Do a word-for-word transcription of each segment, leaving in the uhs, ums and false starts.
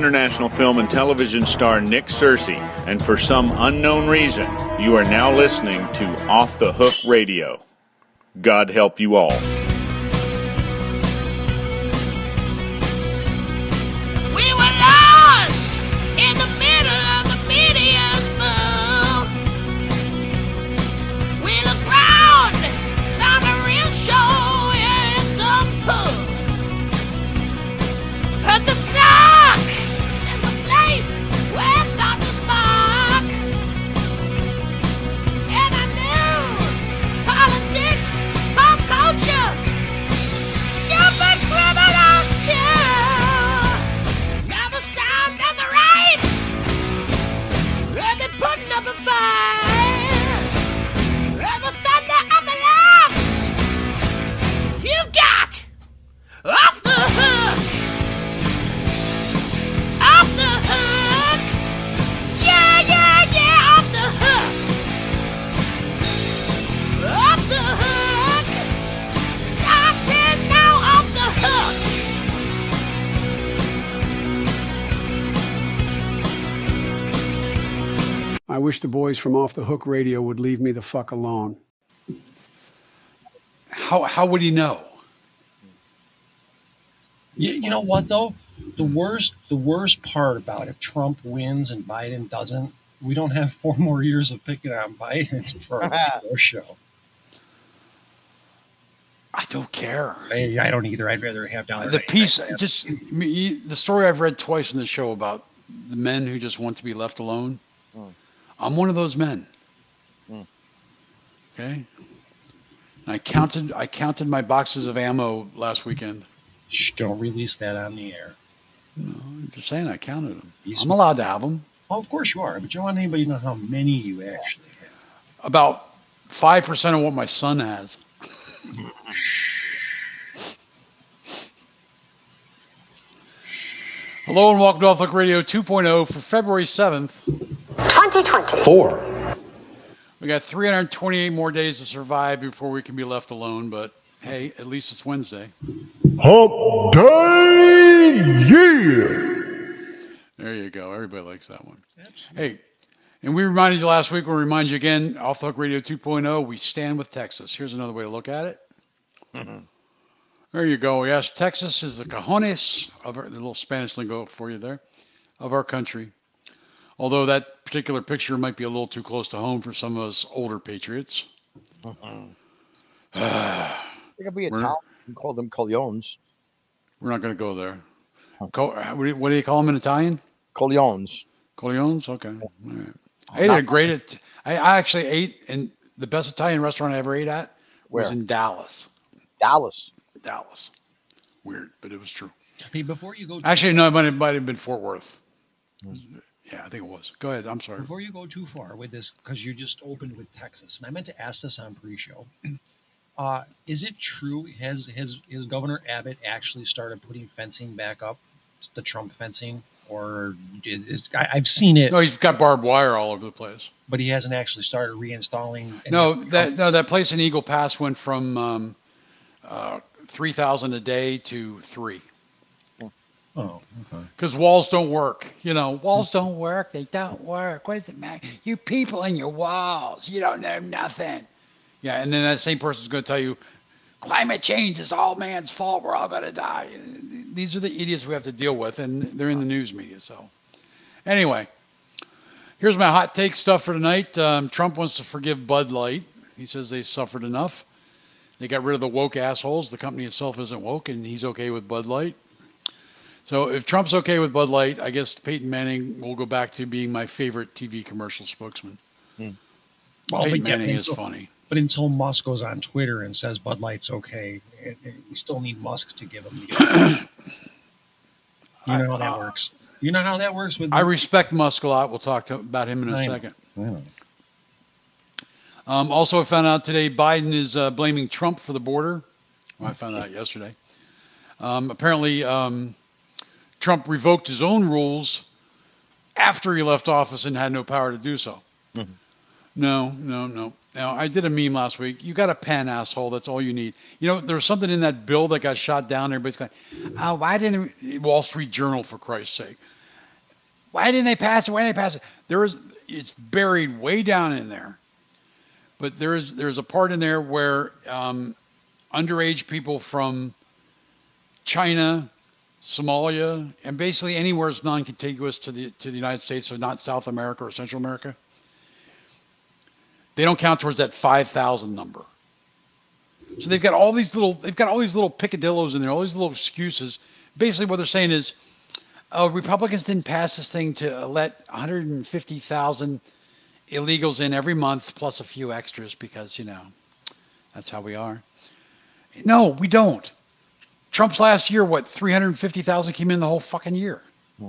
international film and television star Nick Searcy, and for some unknown reason, you are now listening to Off the Hook Radio. God help you all. The Snark is the place where Doctor Spark and I knew politics, pop culture, stupid criminals too. Now the sound of the right, they'll be putting up a fight. And the thunder of the laughs, you got off the hook. Off the hook! Yeah, yeah, yeah, off the hook! Off the hook! Starting now, off the hook! I wish the boys from Off the Hook Radio would leave me the fuck alone. How how would he know? You, you know what, though? The worst, the worst part about if Trump wins and Biden doesn't, we don't have four more years of picking on Biden for our show. I don't care. I, I don't either. I'd rather have down the piece. Just me, the story I've read twice in the show about the men who just want to be left alone. Mm. I'm one of those men. Mm. Okay. And I counted. I counted my boxes of ammo last weekend. Shh, don't release that on the air. No, I'm just saying I counted them. He's I'm allowed to have them. Oh, of course you are, but you don't want anybody to know how many you actually have. About five percent of what my son has. Hello and welcome to Off the Hook Radio two point oh for February seventh. twenty twenty-four. We got three hundred twenty-eight more days to survive before we can be left alone, but hey, at least it's Wednesday. Hump Day, yeah! There you go. Everybody likes that one. Hey, and we reminded you last week, we'll remind you again, Off the Hook Radio two point oh, we stand with Texas. Here's another way to look at it. Mm-hmm. There you go. Yes, Texas is the cojones of our, the little Spanish lingo for you there, of our country. Although that particular picture might be a little too close to home for some of us older patriots. Mm-hmm. Uh, it could be Italian. You call them colognes. We're not going to go there. Co- what, do you, what do you call them in Italian? Colognes. Colognes? Okay. All right. I ate a great. It- I, I actually ate in the best Italian restaurant I ever ate at Where? was in Dallas. Dallas. Dallas. Weird, but it was true. Hey, before you go. Actually, no, it might have, might have been Fort Worth. Mm-hmm. Yeah, I think it was. Go ahead. I'm sorry. Before you go too far with this, because you just opened with Texas, and I meant to ask this on pre-show. Uh, is it true? Has has has Governor Abbott actually started putting fencing back up, the Trump fencing, or is, I, I've seen it? No, he's got barbed wire all over the place, but he hasn't actually started reinstalling. No, that no, that place in Eagle Pass went from um, uh, three thousand a day to three. Oh, okay. Because walls don't work. You know, walls don't work. They don't work. What does it matter? You people in your walls, you don't know nothing. Yeah, and then that same person's going to tell you, climate change is all man's fault. We're all going to die. These are the idiots we have to deal with, and they're in the news media. So, anyway, here's my hot take stuff for tonight. Um, Trump wants to forgive Bud Light. He says they suffered enough. They got rid of the woke assholes. The company itself isn't woke, and he's okay with Bud Light. So if Trump's okay with Bud Light, I guess Peyton Manning will go back to being my favorite T V commercial spokesman. Hmm. Well, Peyton but yeah, Manning is until, funny. But until Musk goes on Twitter and says Bud Light's okay, it, it, we still need Musk to give him the You know how that uh, works. You know how that works with. I respect Musk a lot. We'll talk to, about him in a I second. I know. Um, also, I found out today Biden is uh, blaming Trump for the border. Well, I found out yesterday. Um, apparently, um, Trump revoked his own rules after he left office and had no power to do so. Mm-hmm. No, no, no. Now, I did a meme last week. You got a pen, asshole. That's all you need. You know, there was something in that bill that got shot down. Everybody's going, oh, why didn't Wall Street Journal, for Christ's sake? Why didn't they pass it? Why didn't they pass it? There is, it's buried way down in there. But there is there's a part in there where um, underage people from China, Somalia, and basically anywhere that's non-contiguous to the to the United States, so not South America or Central America, they don't count towards that five thousand number. So they've got all these little they've got all these little picadillos in there, all these little excuses. Basically, what they're saying is, oh, Republicans didn't pass this thing to let one hundred fifty thousand illegals in every month, plus a few extras, because, you know, that's how we are. No, we don't. Trump's last year, what, three hundred fifty thousand came in the whole fucking year.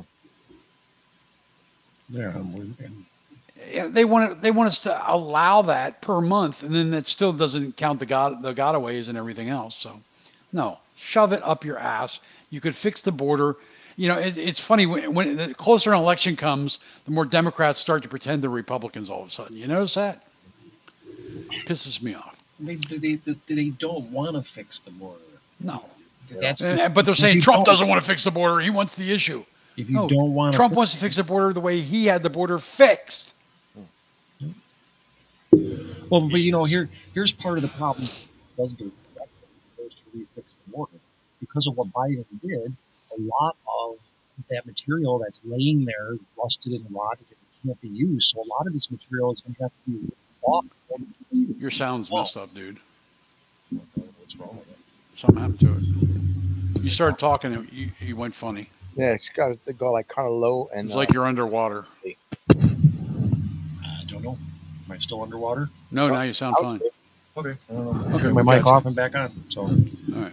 Yeah, and Yeah, they want they want us to allow that per month, and then that still doesn't count the got the gotaways and everything else. So, no, shove it up your ass. You could fix the border. You know, it, it's funny when, when the closer an election comes, the more Democrats start to pretend they're Republicans all of a sudden. You notice that? Pisses me off. they they they, they don't want to fix the border. No. That's And- the, and- but they're saying you Trump don't- doesn't want to fix the border. He wants the issue. If you No, don't want Trump wants to fix the border the way he had the border fixed. Well, but you know, here here's part of the problem. It does get goes to refix the border because of what Biden did. A lot of that material that's laying there, rusted and rotted, and can't be used. So a lot of this material is going to have to be off. Your sound's messed up, dude. What's wrong with it? Something happened to it. You started talking, and you, you went funny. Yeah, it's got to go like kind of low and It's like you're underwater. I don't know. Am I still underwater? No, now you sound I was fine. good. Okay. I don't know. Okay, Turn my we mic got you. off and back on. So All right.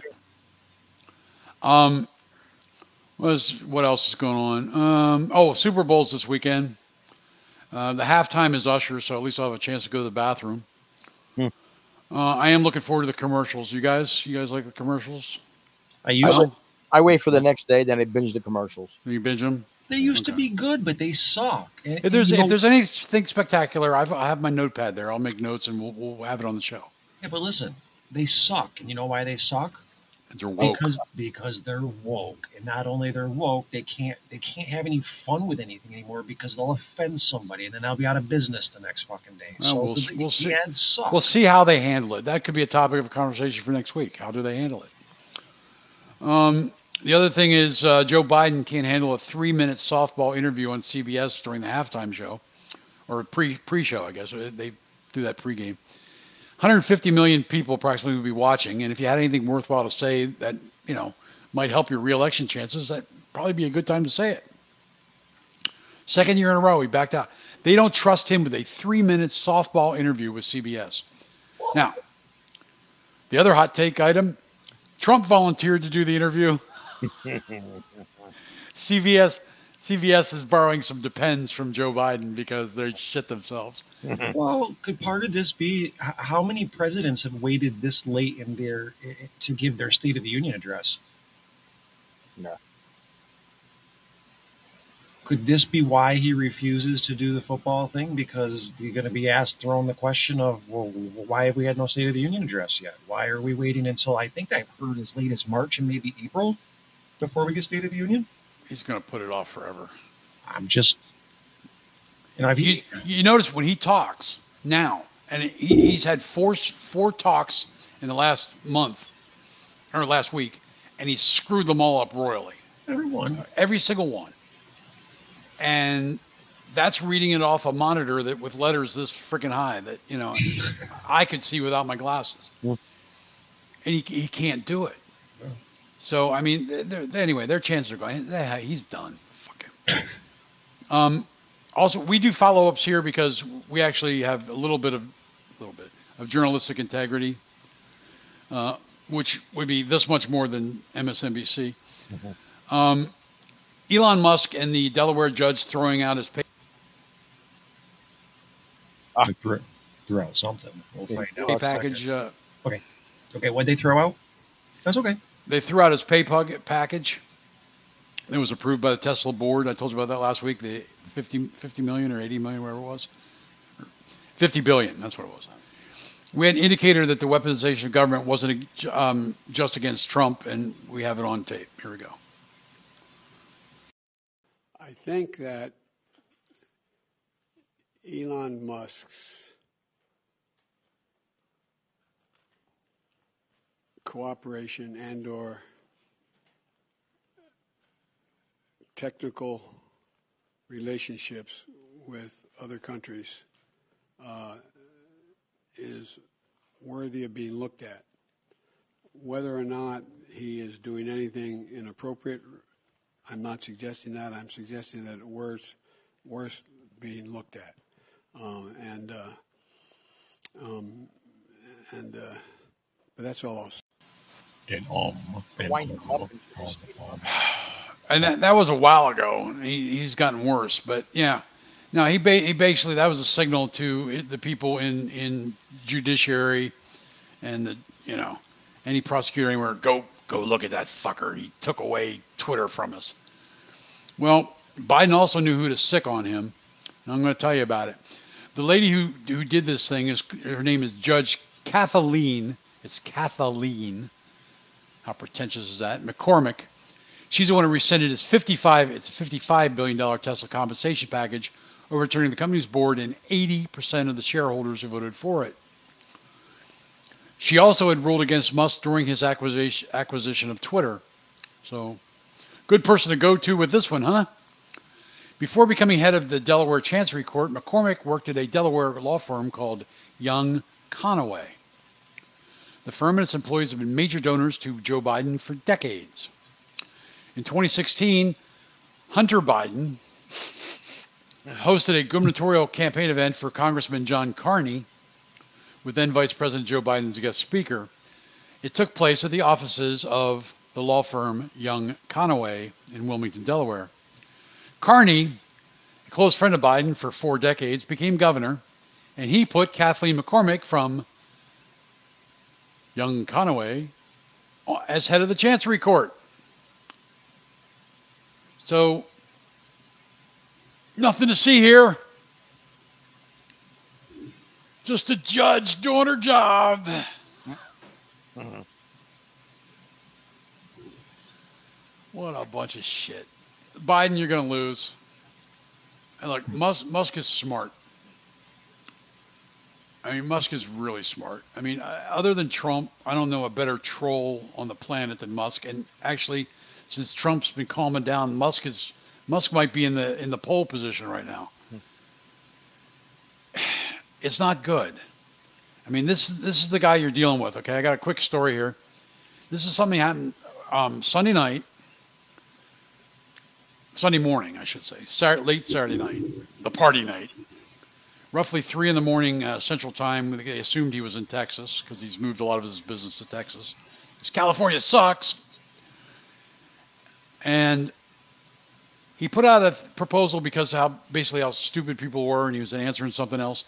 Um, was what else is going on? Um, oh, Super Bowl's this weekend. Uh, the halftime is Usher, so at least I'll have a chance to go to the bathroom. Hmm. Uh, I am looking forward to the commercials. You guys, you guys like the commercials? I I used wait, I wait for the next day, then I binge the commercials. You binge them? they used to Okay. be good, but they suck. And, If there's you if know- there's anything spectacular, I've, I have my notepad there. I'll make notes and we'll, we'll have it on the show. yeah, but listen, they suck, and you know why they suck? They're woke. Because because they're woke, and not only they're woke, they can't they can't have any fun with anything anymore because they'll offend somebody, and then they'll be out of business the next fucking day. Well, so we'll the, s- we'll the see. ads suck. We'll see how they handle it. That could be a topic of conversation for next week. How do they handle it? Um, the other thing is uh, Joe Biden can't handle a three-minute softball interview on C B S during the halftime show, or pre pre-show, I guess. They do that pregame. one hundred fifty million people approximately will be watching, and if you had anything worthwhile to say that, you know, might help your reelection chances, that'd probably be a good time to say it. Second year in a row, he backed out. They don't trust him with a three-minute softball interview with C B S. Now, the other hot take item, Trump volunteered to do the interview. C B S C B S is borrowing some depends from Joe Biden because they shit themselves. Well, could part of this be h- how many presidents have waited this late in their i- to give their State of the Union address? No. Could this be why he refuses to do the football thing? Because you're going to be asked, thrown the question of, well, why have we had no State of the Union address yet? Why are we waiting until I think I've heard as late as March and maybe April before we get State of the Union? He's going to put it off forever. I'm just, you know, I've You, you notice when he talks now, and he, he's had four four talks in the last month or last week, and he screwed them all up royally. everyone. Every single one. And that's reading it off a monitor that with letters this freaking high that, you know, I could see without my glasses. And he, he can't do it. So, I mean, they're, they're, anyway, their chances are going, "Eh, he's done. Fuck him. Um, also, we do follow-ups here because we actually have a little bit of, a little bit of journalistic integrity, uh, which would be this much more than M S N B C. Um, Elon Musk and the Delaware judge throwing out his pay. They threw, threw out something. We'll find out. pay package. Uh, Okay. Okay. What'd they throw out? That's okay. they threw out his pay pug- package. It was approved by the Tesla board. I told you about that last week. The fifty, fifty million or eighty million, whatever it was. fifty billion, that's what it was. We had indicated that the weaponization of government wasn't um, just against Trump, and we have it on tape. Here we go. I think that Elon Musk's cooperation and or technical relationships with other countries uh, is worthy of being looked at. Whether or not he is doing anything inappropriate, I'm not suggesting that. I'm suggesting that it's worth, worth being looked at. Um, and uh, um, and uh, but that's all I'll say. And um, and, Wind him up. um, um, And that, that was a while ago. He, he's gotten worse. But, yeah. No, he, ba- he basically, that was a signal to the people in, in judiciary and, the you know, any prosecutor anywhere, go, go look at that fucker. He took away Twitter from us. Well, Biden also knew who to sick on him. And I'm going to tell you about it. The lady who, who did this thing, is her name is Judge Kathleen. It's Kathleen. How pretentious is that? McCormick. She's the one who rescinded his fifty-five, it's a fifty-five billion dollars Tesla compensation package, overturning the company's board and eighty percent of the shareholders who voted for it. She also had ruled against Musk during his acquisition, acquisition of Twitter. So, good person to go to with this one, huh? Before becoming head of the Delaware Chancery Court, McCormick worked at a Delaware law firm called Young Conaway. The firm and its employees have been major donors to Joe Biden for decades. In twenty sixteen, Hunter Biden hosted a gubernatorial campaign event for Congressman John Carney, with then Vice President Joe Biden as a guest speaker. It took place at the offices of the law firm Young Conaway in Wilmington, Delaware. Carney, a close friend of Biden for four decades, became governor, and he put Kathleen McCormick from Young Conaway as head of the Chancery Court. So, nothing to see here. Just a judge doing her job. Mm-hmm. What a bunch of shit. Biden, you're going to lose. And look, Musk, Musk is smart. I mean, Musk is really smart. I mean, other than Trump, I don't know a better troll on the planet than Musk. And actually, since Trump's been calming down, Musk is Musk might be in the in the pole position right now. It's not good. I mean, this this is the guy you're dealing with. Okay, I got a quick story here. This is something happened um, Sunday night, Sunday morning, I should say, Saturday, late Saturday night, the party night. Roughly three in the morning uh, Central Time. They assumed he was in Texas because he's moved a lot of his business to Texas. Because California sucks. And he put out a proposal because how basically how stupid people were, and he was answering something else.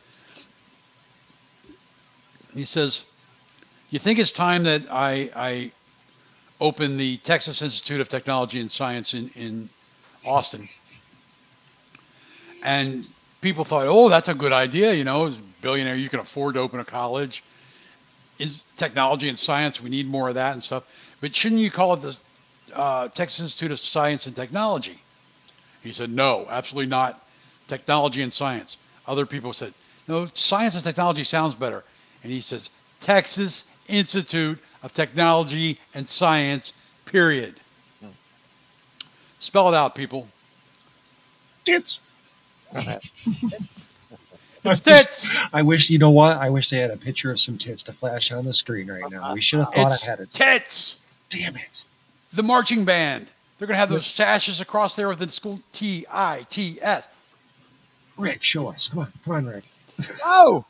He says, "You think it's time that I, I open the Texas Institute of Technology and Science in, in Austin?" And people thought, "Oh, that's a good idea. You know, as a billionaire, you can afford to open a college in technology and science. We need more of that and stuff. But shouldn't you call it the uh, Texas Institute of Science and Technology?" He said, "No, absolutely not. Technology and science." Other people said, "No, science and technology sounds better." And he says, "Texas Institute of Technology and Science, period." Hmm. Spell it out, people. Tits. It's tits. I wish, you know what? I wish they had a picture of some tits to flash on the screen right now. We should have thought It's ahead of tits. Damn it. The marching band. They're going to have those sashes across there with the school T I T S. Rick, show us. Come on. Come on, Rick. Oh!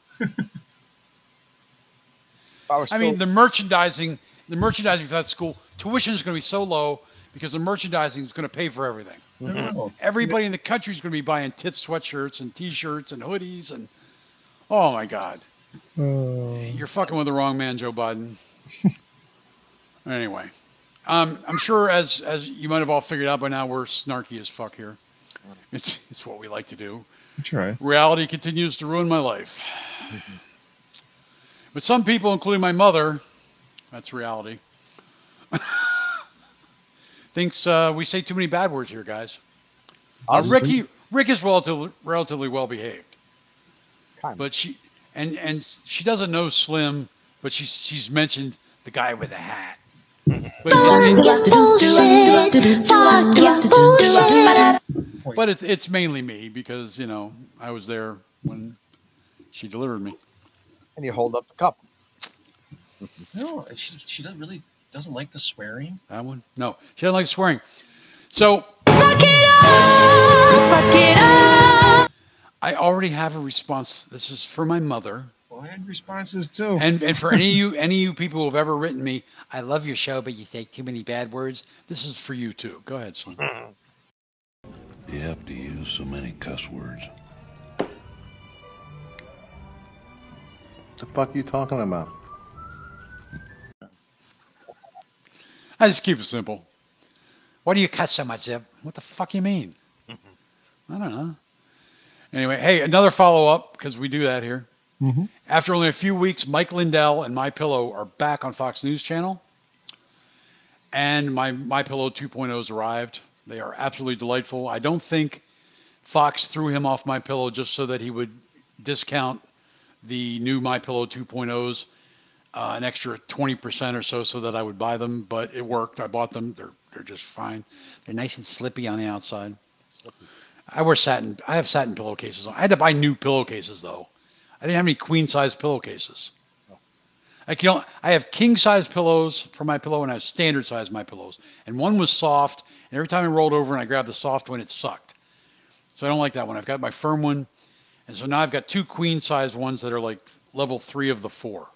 I mean, the merchandising, the merchandising for that school, tuition is going to be so low because the merchandising is going to pay for everything. Mm-hmm. Everybody in the country is going to be buying tits sweatshirts and T-shirts and hoodies and, oh my God, Uh, you're fucking with the wrong man, Joe Biden. Anyway, um, I'm sure as as you might have all figured out by now, we're snarky as fuck here. It's it's what we like to do. Try. Reality continues to ruin my life. Mm-hmm. But some people, including my mother, that's reality, thinks uh, we say too many bad words here, guys. Uh, Us? Ricky, Rick is relatively relatively well behaved, Kind of. but she and and she doesn't know Slim, but she's she's mentioned the guy with the hat. But, it- it- but it's it's mainly me because you know I was there when she delivered me. And you hold up the cup. No, she she doesn't really doesn't like the swearing. That one? No, she doesn't like swearing. So Fuck it up, fuck it up. I already have a response. This is for my mother. Well, I had responses too. And and for any of you any of you people who have ever written me, I love your show, but you say too many bad words. This is for you too. Go ahead, Slim. You have to use so many cuss words. What the fuck are you talking about? I just keep it simple. Why do you cuss so much, Zip? What the fuck you mean? I don't know. Anyway, hey, another follow up because we do that here. Mm-hmm. After only a few weeks, Mike Lindell and My Pillow are back on Fox News Channel, and my My Pillow two point oh's arrived. They are absolutely delightful. I don't think Fox threw him off My Pillow just so that he would discount the new My Pillow two point oh's uh, an extra twenty percent or so, so that I would buy them. But it worked. I bought them. They're they're just fine. They're nice and slippy on the outside. I wear satin. I have satin pillowcases on. I had to buy new pillowcases though. I didn't have any queen size pillowcases. Like, you know, I have king size pillows for My Pillow and I have standard size My Pillows. And one was soft, and every time I rolled over and I grabbed the soft one, it sucked. So I don't like that one. I've got my firm one, and so now I've got two queen size ones that are like level three of the four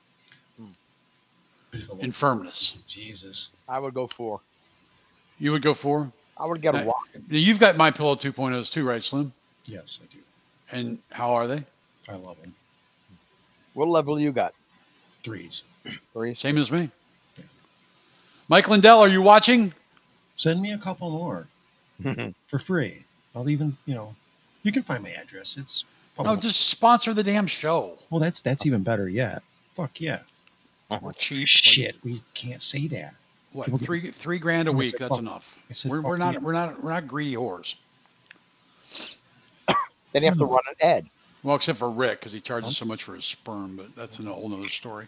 in firmness. Jesus. I would go four. You would go four? I would get a Now, rock. you've got My Pillow two point oh's too, right, Slim? Yes, I do. And how are they? I love them. What level you got? Threes. Three. Same as me. Mike Lindell, are you watching? Send me a couple more for free. I'll even, you know, you can find my address. It's No, just sponsor the damn show. well, that's that's even better yet. Fuck yeah. We're cheap. Shit, we can't say that. What? People get- Three three grand a I week. said That's fuck- enough. I said We're, fuck we're not yeah. we're not we're not greedy whores. Then you have to run an ad. Well, except for Rick because he charges so much for his sperm, but that's a whole nother story.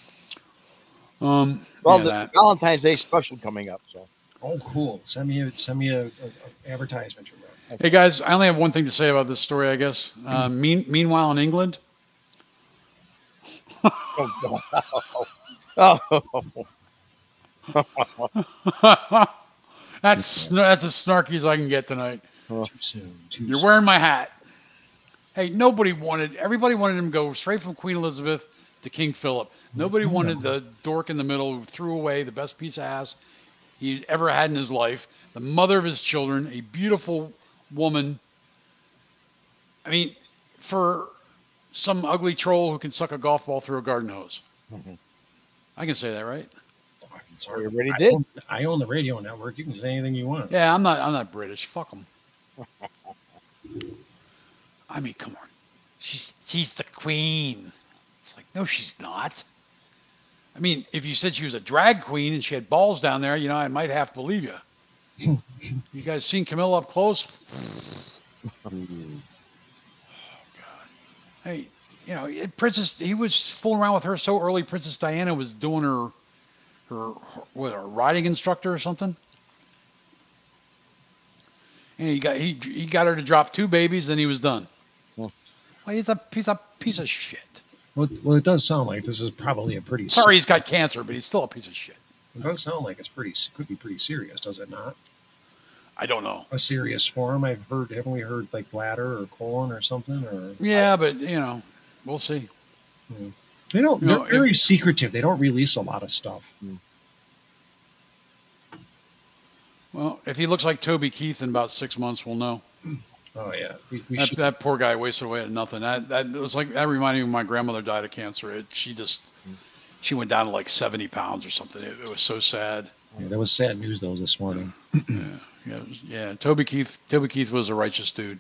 Um. Well, yeah, there's that. a Valentine's Day special coming up. So Oh, cool. Send me a send me a, a, a advertisement. Hey guys, I only have one thing to say about this story. I guess. Uh, mean, meanwhile, in England, oh, oh. that's that's as snarky as I can get tonight. Too soon. Too You're soon. wearing my hat. Hey, nobody wanted. Everybody wanted him to go straight from Queen Elizabeth to King Philip. Nobody wanted the dork in the middle who threw away the best piece of ass he ever had in his life, the mother of his children, a beautiful woman. I mean, for some ugly troll who can suck a golf ball through a garden hose. Mm-hmm. I can say that, right? I'm sorry. You already I did. Own, I own the radio network. You can say anything you want. Yeah, I'm not. I'm not British. Fuck them. I mean, come on. She's she's the queen. It's like, no, she's not. I mean, if you said she was a drag queen and she had balls down there, you know, I might half to believe you. You guys seen Camilla up close? Oh, God. Hey, you know, it- Princess, he was fooling around with her so early. Princess Diana was doing her, her, what, a riding instructor or something. And he got he he got her to drop two babies, and he was done. Well, he's a he's a piece of shit. Well, well, it does sound like this is probably a pretty. Sorry, he's got cancer, but he's still a piece of shit. It does sound like it's pretty. Could be pretty serious, does it not? I don't know. A serious form. I've heard. Haven't we heard like bladder or colon or something? Or Yeah, but you know, we'll see. they don't. You They're know, if- very secretive. They don't release a lot of stuff. Well, if he looks like Toby Keith in about six months, we'll know. Oh yeah, we, we That, should. that poor guy wasted away at nothing. That that it was like that reminded me when my grandmother died of cancer. It, she just she went down to like seventy pounds or something. It, it was so sad. Yeah, that was sad news though this morning. Yeah, it was- yeah. Toby Keith. Toby Keith was a righteous dude.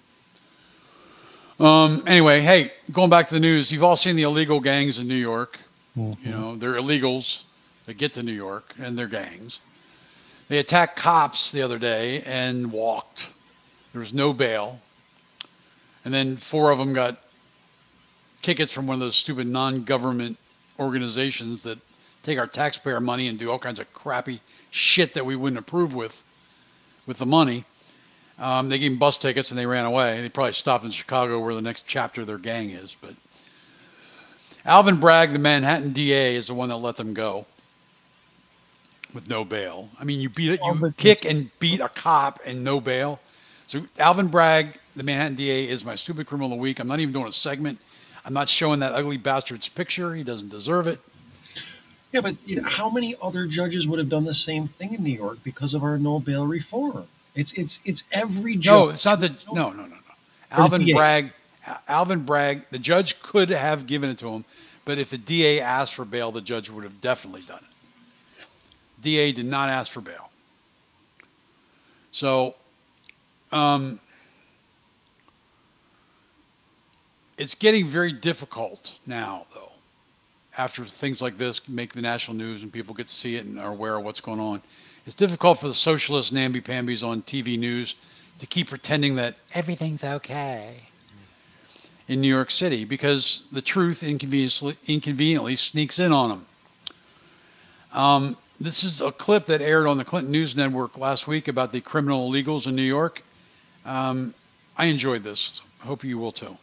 Um. Anyway, hey, going back to the news, you've all seen the illegal gangs in New York. You know, they're illegals that get to New York, and they're gangs. They attacked cops the other day and walked. There was no bail. And then four of them got tickets from one of those stupid non-government organizations that take our taxpayer money and do all kinds of crappy shit that we wouldn't approve with with the money. Um, they gave them bus tickets and they ran away. They probably stopped in Chicago where the next chapter of their gang is. But Alvin Bragg, the Manhattan D A, is the one that let them go with no bail. I mean, you beat it, you kick and beat a cop and no bail. So Alvin Bragg, the Manhattan D A, is my stupid criminal of the week. I'm not even doing a segment. I'm not showing that ugly bastard's picture. He doesn't deserve it. Yeah, but you know, how many other judges would have done the same thing in New York because of our no bail reform? It's it's it's every judge. No, it's not the no no no no. Alvin D A. Bragg, Alvin Bragg. The judge could have given it to him, but if the D A asked for bail, the judge would have definitely done it. D A did not ask for bail. So, um, it's getting very difficult now, though. After things like this make the national news and people get to see it and are aware of what's going on, it's difficult for the socialist namby-pambies on T V news to keep pretending that everything's okay in New York City because the truth inconveniently, inconveniently sneaks in on them. Um, this is a clip that aired on the Clinton News Network last week about the criminal illegals in New York. Um, I enjoyed this. I hope you will too.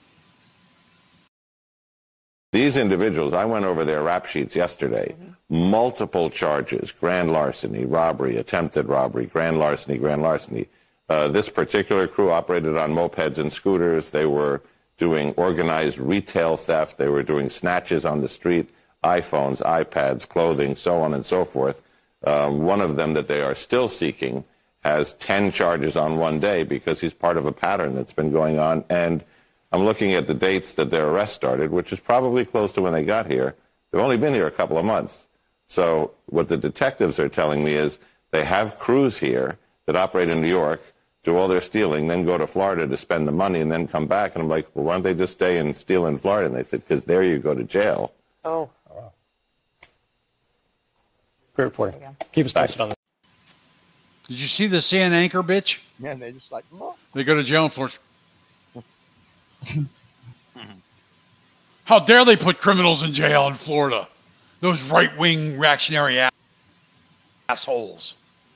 These individuals, I went over their rap sheets yesterday, multiple charges, grand larceny, robbery, attempted robbery, grand larceny, grand larceny. Uh, this particular crew operated on mopeds and scooters. They were doing organized retail theft. They were doing snatches on the street, iPhones, iPads, clothing, so on and so forth. Um, one of them that they are still seeking has ten charges on one day because he's part of a pattern that's been going on. And I'm looking at the dates that their arrest started, which is probably close to when they got here. They've only been here a couple of months. So what the detectives are telling me is they have crews here that operate in New York, do all their stealing, then go to Florida to spend the money and then come back. And I'm like, well, why don't they just stay and steal in Florida? And they said, because there you go to jail. Oh. Wow. Great reporting. Keep us posted on that. Did you see the C N N anchor bitch? Yeah, and they just like, oh. They go to jail in Florida. How dare they put criminals in jail in Florida? Those right-wing reactionary ass- assholes.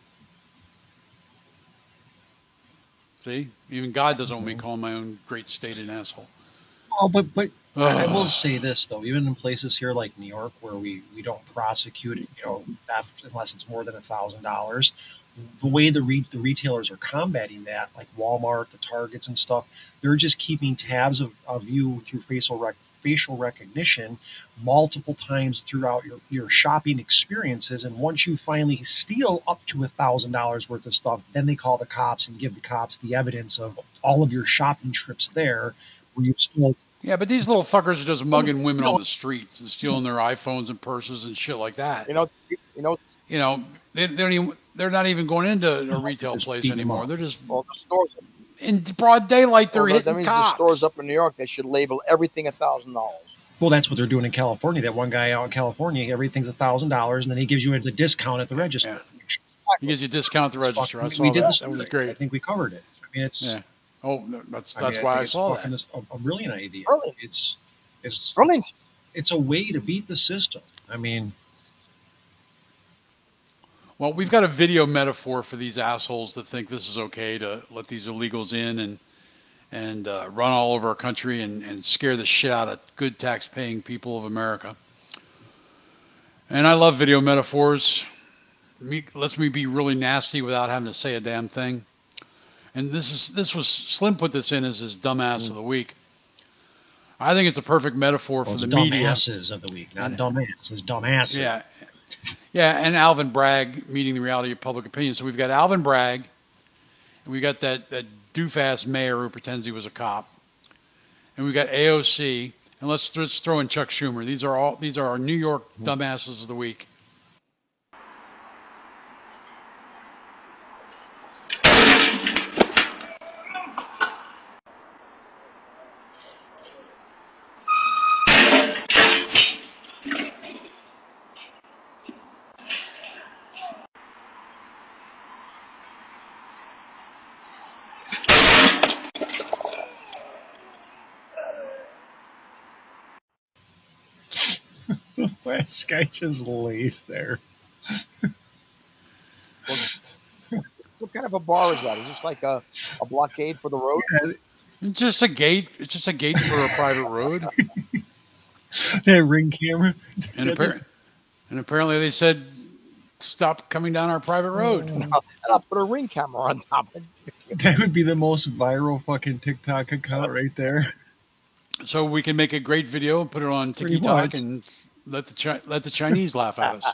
See? Even God doesn't want me calling my own great state an asshole. Oh, but but I will say this though, even in places here like New York where we, we don't prosecute, you know, theft unless it's more than a thousand dollars. The way the re- the retailers are combating that, like Walmart, the Targets and stuff, they're just keeping tabs of, of you through facial rec- facial recognition multiple times throughout your, your shopping experiences. And once you finally steal up to a thousand dollars worth of stuff, then they call the cops and give the cops the evidence of all of your shopping trips there where you've stolen. Yeah, but these little fuckers are just mugging women on the streets and stealing their iPhones and purses and shit like that. You know, you know, you know, they, they don't even, they're not even going into a retail place anymore. They're just well, the stores in broad daylight. They're well, hitting that means cops. the stores up in New York, they should label everything a thousand dollars. Well, that's what they're doing in California. That one guy out in California, everything's a thousand dollars, and then he gives you a discount at the register. Yeah. He gives you a discount at the register. I saw we did that. this. That was great. I think we covered it. I mean, it's. Yeah. Oh, that's I that's mean, why I, I, think it's saw fucking that. A, a brilliant idea. Brilliant. It's it's brilliant. It's, it's a way to beat the system. I mean. Well, we've got a video metaphor for these assholes that think this is okay to let these illegals in and and uh, run all over our country and, and scare the shit out of good tax-paying people of America. And I love video metaphors. Me, lets me be really nasty without having to say a damn thing. And this is this was Slim put this in as his dumbass mm. of the week. I think it's a perfect metaphor well, for the dumbasses media. Dumbasses of the week, not dumbass. It's dumbasses. Yeah. Yeah, and Alvin Bragg meeting the reality of public opinion. So we've got Alvin Bragg, and we got that, that doof-ass mayor who pretends he was a cop, and we got A O C, and let's, let's throw in Chuck Schumer. These are all these are our New York dumbasses of the week. This guy just lays there. What kind of a bar is that? Is this like a, a blockade for the road? It's just a gate. It's just a gate for a private road. That ring camera. And, appar- and apparently they said, stop coming down our private road. And I'll, and I'll put a ring camera on top of it. That would be the most viral fucking TikTok account right there. So we can make a great video and put it on Pretty TikTok much. and let the Chi- let the Chinese laugh at us.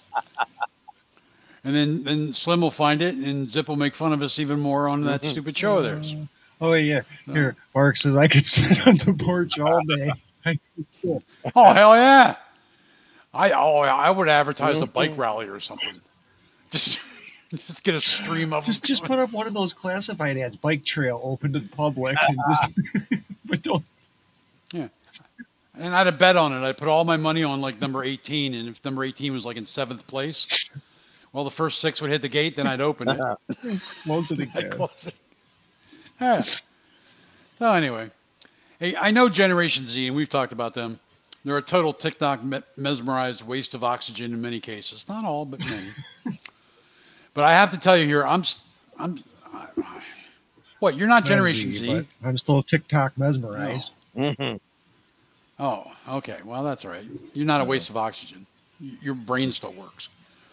And then, then Slim will find it, and Zip will make fun of us even more on that stupid show of theirs. Oh, yeah. Here, Mark says, I could sit on the porch all day. I could sit. Oh, hell yeah. I oh, I would advertise a bike rally or something. Just just get a stream of Just them. just put up one of those classified ads, bike trail open to the public, and just but don't. Yeah. And I'd have bet on it. I'd put all my money on like number eighteen, and if number eighteen was like in seventh place, well, the first six would hit the gate, then I'd open it. Close it I'd again. close it. Yeah. So anyway, hey, I know Generation Z, and we've talked about them. They're a total TikTok me- mesmerized waste of oxygen in many cases. Not all, but many. But I have to tell you here, I'm, s- I'm, I, what? You're not Generation Z? but I'm still TikTok mesmerized. Mm-hmm. Oh, okay. Well, that's all right. You're not a waste of oxygen. Y- Your brain still works.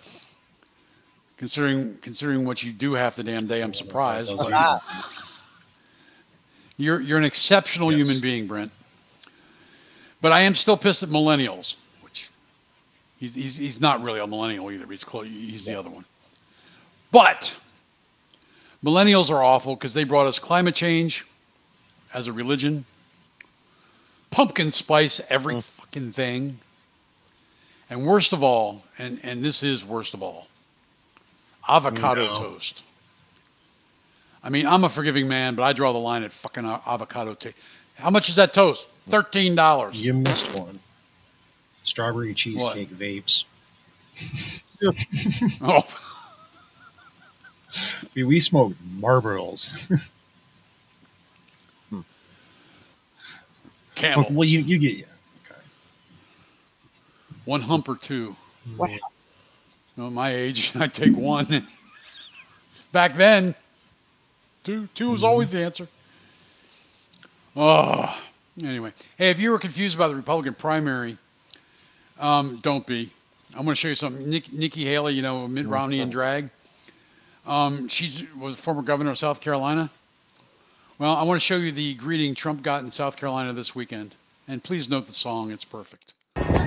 Considering considering what you do half the damn day, I'm surprised. Those but are- You're you're an exceptional Yes. human being, Brent. But I am still pissed at millennials, which he's he's, he's not really a millennial either. But he's close. He's the other one. But millennials are awful because they brought us climate change as a religion, pumpkin spice every fucking thing, and worst of all, and and this is worst of all, avocado No. toast. I mean, I'm a forgiving man, but I draw the line at fucking a- avocado toast. How much is that toast? Thirteen dollars. You missed one. Strawberry cheesecake vapes. Oh, We, we smoked Marlboros. Camel. Well, you you get yeah. Okay. One hump or two. Wow. No, at my age, I take one. Back then, two two was always the answer. Oh, anyway. Hey, if you were confused about the Republican primary, um, don't be. I'm going to show you something. Nick, Nikki Haley, you know, Mitt Romney in drag. Um, she's was former governor of South Carolina. Well, I want to show you the greeting Trump got in South Carolina this weekend. And please note the song. It's perfect.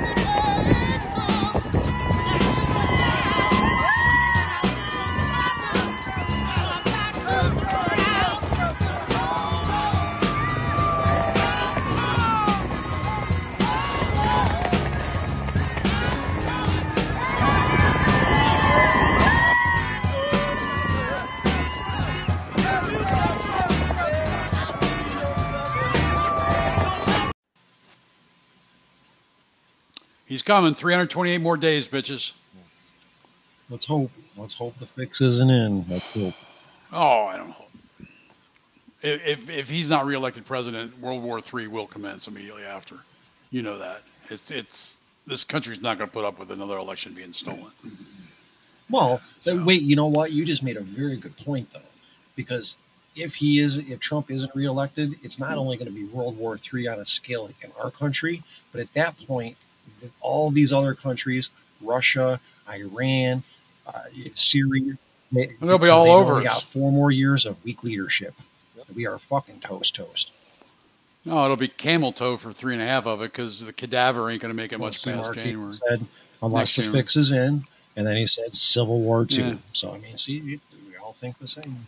He's coming. three hundred twenty-eight more days, bitches. Let's hope. Let's hope the fix isn't in. Let's hope. Oh, I don't hope. If, if if he's not reelected president, World War Three will commence immediately after. You know that. It's it's this country's not going to put up with another election being stolen. Well, but So- wait. You know what? You just made a very good point, though, because if he is, if Trump isn't reelected, it's not only going to be World War Three on a scale like in our country, but at that point, all these other countries, Russia, Iran, uh, Syria, they, They'll be because all they know over We got us. four more years of weak leadership. We are fucking toast, toast. No, it'll be camel toe for three and a half of it because the cadaver ain't going to make it Well, much see, past Mark January. said, unless Next the January. fix is in, and then he said Civil War Two. Yeah. So I mean, see, we all think the same.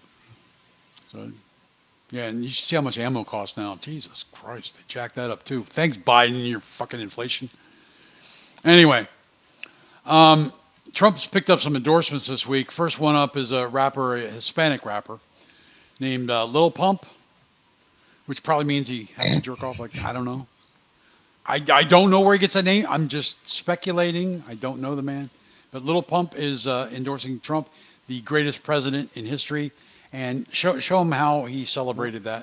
So, yeah, and you see how much ammo costs now. Jesus Christ, they jacked that up too. Thanks, Biden, and your fucking inflation. Anyway, um, Trump's picked up some endorsements this week. First one up is a rapper, a Hispanic rapper named uh, Lil Pump, which probably means he has to jerk off. Like, I don't know. I, I don't know where he gets that name. I'm just speculating. I don't know the man. But Lil Pump is uh, endorsing Trump, the greatest president in history, and show show him how he celebrated that.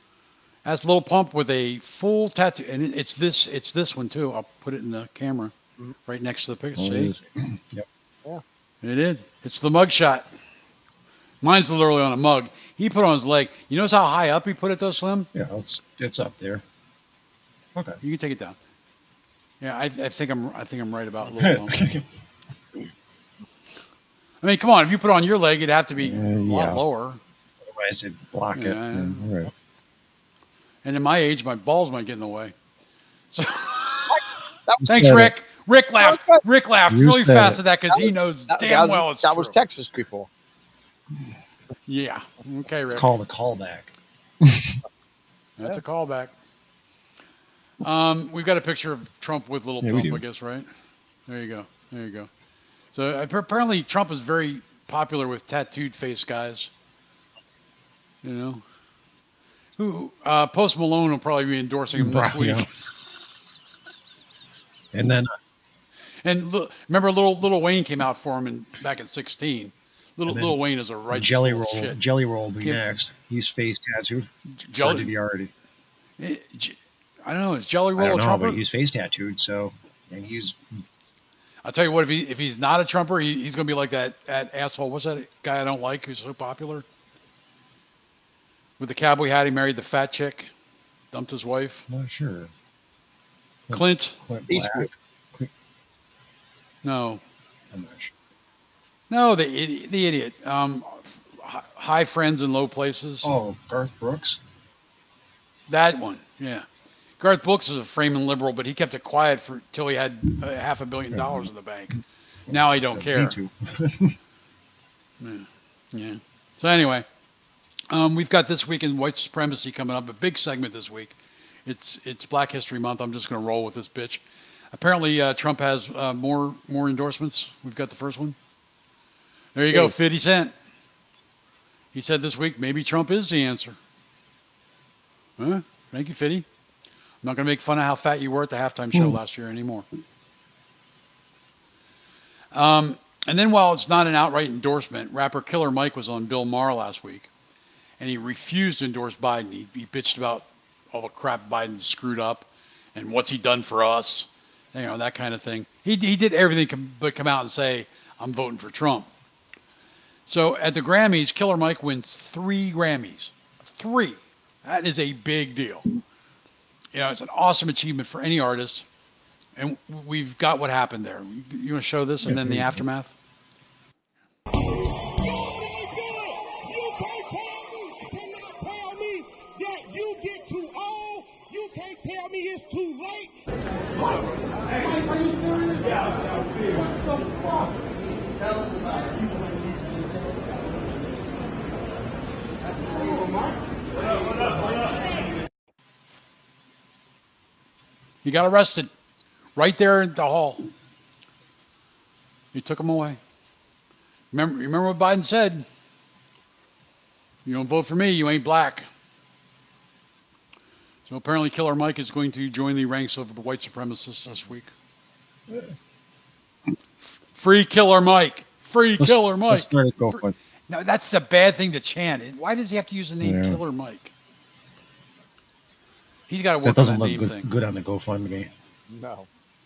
That's Lil Pump with a full tattoo, and it- it's this it's this one too. I'll put it in the camera. right next to the picture. Oh, it See? is. Yep. Yeah. It is. It's the mug shot. Mine's literally on a mug. He put on his leg. You notice how high up he put it, though, Slim? Yeah, it's it's up there. Okay. You can take it down. Yeah, I, I think I'm. I think I'm right about a little. I mean, come on. If you put it on your leg, it'd have to be Uh, a lot yeah. lower. I said block it. Yeah. Yeah, all right. And in my age, my balls might get in the way. So, That was, thanks, said Rick. Rick laughed. Rick laughed You really said fast it. at that because That he was- knows that, damn that, well was, it's that true. was Texas people. Yeah. Okay, It's Rick. called a callback. That's a callback. Um, we've got a picture of Trump with little Yeah, we Trump, do. I guess, right? There you go. There you go. So uh, apparently Trump is very popular with tattooed face guys. You know, who uh, Post Malone will probably be endorsing him this Right, week. yeah. And then And look, remember, little little Wayne came out for him in back in sixteen. Little And then little Wayne is a right Jelly Roll. shit. Jelly Roll will be Kim- next. He's face tattooed. Or Jelly, did he already? eh, J- I don't know. Is Jelly I Roll don't a know, Trumper? but he's face tattooed, so and he's I'll tell you what. If he if he's not a Trumper, he, he's gonna be like that that asshole. What's that guy I don't like who's so popular? With the cowboy hat, he married the fat chick, dumped his wife. not sure. Clint? Clint Eastwood. Black. Clint, No, I'm not sure. no, the idiot. The idiot. Um, h- high friends in low places. Oh, Garth Brooks. That one. Yeah. Garth Brooks is a framing liberal, but he kept it quiet for till he had uh, half a billion dollars in the bank. Now he don't care. Me too. Yeah. Yeah. So anyway, um, we've got this week in white supremacy coming up, a big segment this week. It's it's Black History Month. I'm just going to roll with this bitch. Apparently, uh, Trump has uh, more more endorsements. We've got the first one. There you go, fifty Cent. He said this week maybe Trump is the answer. Huh? Thank you, fifty. I'm not going to make fun of how fat you were at the halftime show last year anymore. Um, and then while it's not an outright endorsement, rapper Killer Mike was on Bill Maher last week, and he refused to endorse Biden. He, he bitched about all the crap Biden screwed up and what's he done for us, you know, that kind of thing. He, he did everything com- but come out and say, I'm voting for Trump. So at the Grammys, Killer Mike wins three Grammys. Three. That is a big deal. You know, it's an awesome achievement for any artist. And we've got what happened there. You, you want to show this and then the aftermath? He got arrested right there in the hall. He took him away. Remember, remember what Biden said? You don't vote for me, you ain't black. So apparently Killer Mike is going to join the ranks of the white supremacists this week. Free Killer Mike. Free Let's- Killer Mike. let's let it go, Free- bud. No, that's a bad thing to chant. Why does he have to use the name Yeah. Killer Mike? He's got to work That doesn't on that look name good, thing. good on the GoFundMe. No.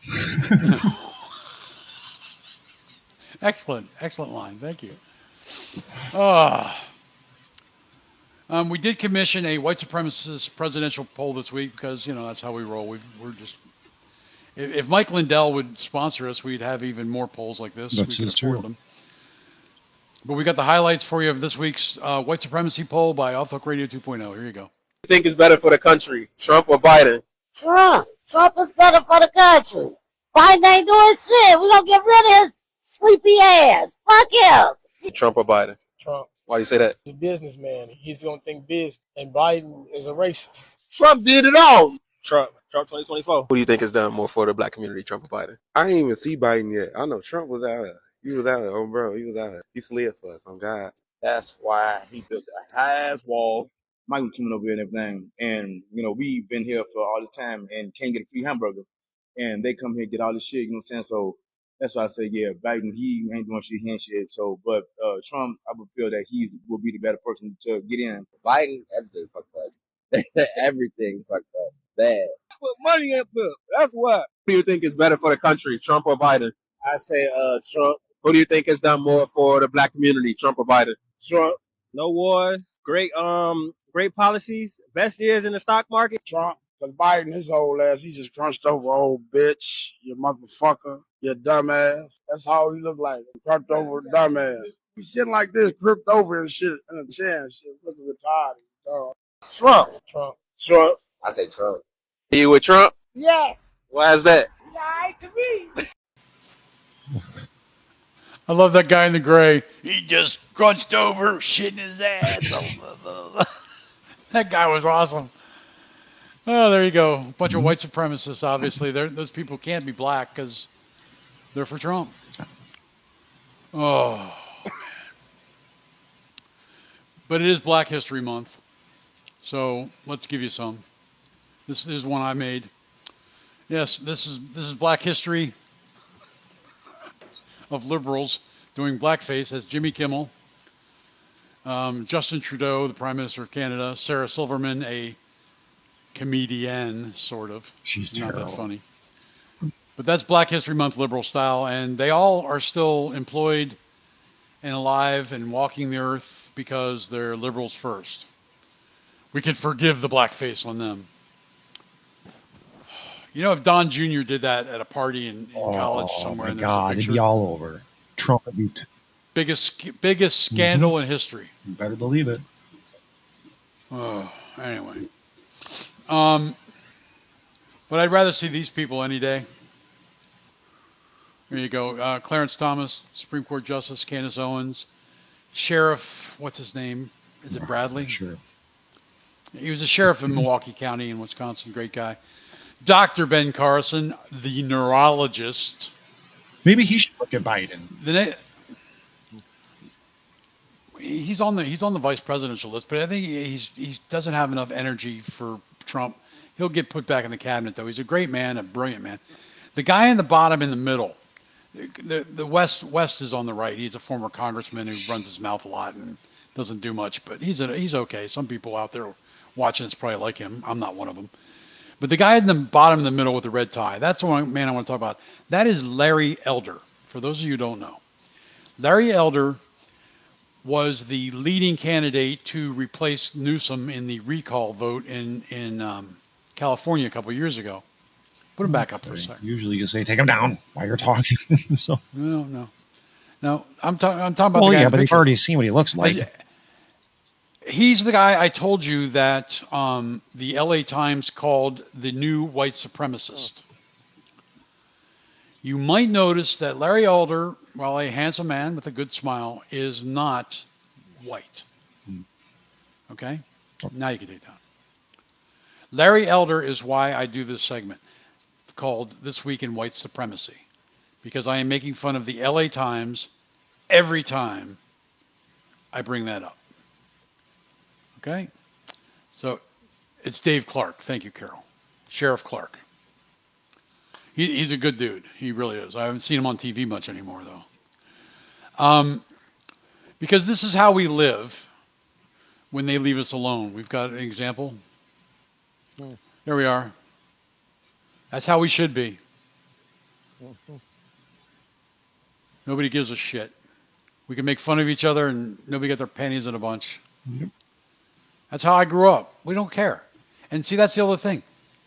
Excellent, excellent line. Thank you. Ah. Um, we did commission a white supremacist presidential poll this week because, you know, that's how we roll. We've, we're just, if, if Mike Lindell would sponsor us, we'd have even more polls like this. That's we could just afford true. them. But we got the highlights for you of this week's uh, white supremacy poll by Off the Hook Radio two point oh. Here you go. Think is better for the country, Trump or Biden? Trump. Trump is better for the country. Biden ain't doing shit. We gonna get rid of his sleepy ass. Fuck him. Trump or Biden? Trump. Why do you say that? He's a businessman. He's gonna think biz. And Biden is a racist. Trump did it all. Trump. Trump twenty twenty-four. Who do you think has done more for the black community, Trump or Biden? I didn't even see Biden yet. I know Trump was out here. He was out here. Oh, bro, he was out here. He slid for us. On God. That's why he built a high-ass wall. Mike was coming over here and everything. And, you know, we've been here for all this time and can't get a free hamburger. And they come here and get all this shit, you know what I'm saying? So that's why I say, yeah, Biden, he ain't doing shit, he ain't shit. So, but uh, Trump, I would feel that he's will be the better person to get in. Biden, that's very fucked up. Everything fucked up. Bad. Put money in Pip. That's what. Who do you think is better for the country, Trump or Biden? I say uh Trump. Who do you think has done more for the black community, Trump or Biden? Trump. No wars, great um, great policies, best years in the stock market. Trump. Because Biden, his old ass, he just crunched over old bitch, you motherfucker, you dumbass. That's how he look like. Crunched over dumbass. He sitting like this, gripped over and shit in a chair and shit, looking retarded. Dog. Trump. Trump. Trump. I say Trump. You with Trump? Yes. Why is that? He lied to me. I love that guy in the gray. He just crunched over, shitting his ass. That guy was awesome. Oh, there you go. A bunch of white supremacists, obviously. They're, those people can't be black because they're for Trump. Oh, man. But it is Black History Month. So let's give you some. This is one I made. Yes, this is this is Black History of liberals doing blackface as Jimmy Kimmel, um, Justin Trudeau, the Prime Minister of Canada, Sarah Silverman, a comedian, sort of. She's not terrible. that funny. But that's Black History Month liberal style, and they all are still employed and alive and walking the earth because they're liberals first. We can forgive the blackface on them. You know, if Don Junior did that at a party in, in Oh, college somewhere, my and there's a God, it'd picture, be all over. Trump would be. T- biggest biggest scandal in history. you better believe it. Oh, anyway. Um, but I'd rather see these people any day. There you go. Uh, Clarence Thomas, Supreme Court Justice, Candace Owens, Sheriff, what's his name? Is it Bradley? Sure. He was a sheriff in Milwaukee County in Wisconsin. Great guy. Doctor Ben Carson, the neurologist. Maybe he should look at Biden. The na- he's on the he's on the vice presidential list, but I think he's he doesn't have enough energy for Trump. He'll get put back in the cabinet though. He's a great man, a brilliant man. The guy in the bottom in the middle, the the West West is on the right. He's a former congressman who runs his mouth a lot and doesn't do much, but he's a, he's okay. Some people out there watching it's probably like him. I'm not one of them. But the guy in the bottom in the middle with the red tie, that's the one man I want to talk about. That is Larry Elder, for those of you who don't know. Larry Elder was the leading candidate to replace Newsom in the recall vote in, in um, California a couple of years ago. Put him back up for a second. Usually you say, take him down while you're talking. so. No, no. No, I'm, ta- I'm talking about Well, the guy yeah, in the but you've picture. already seen what he looks like. He's the guy I told you that um, the L A Times called the new white supremacist. You might notice that Larry Elder, while a handsome man with a good smile, is not white. Okay? Now you can take it down. Larry Elder is why I do this segment called This Week in White Supremacy, because I am making fun of the L A Times every time I bring that up. Okay? So it's Dave Clark. Thank you, Carol. Sheriff Clark. He, he's a good dude. He really is. I haven't seen him on T V much anymore, though. Um, because this is how we live when they leave us alone. We've got an example. There we are. That's how we should be. Nobody gives a shit. We can make fun of each other and nobody get their panties in a bunch. Yep. That's how I grew up. We don't care. And see, that's the other thing.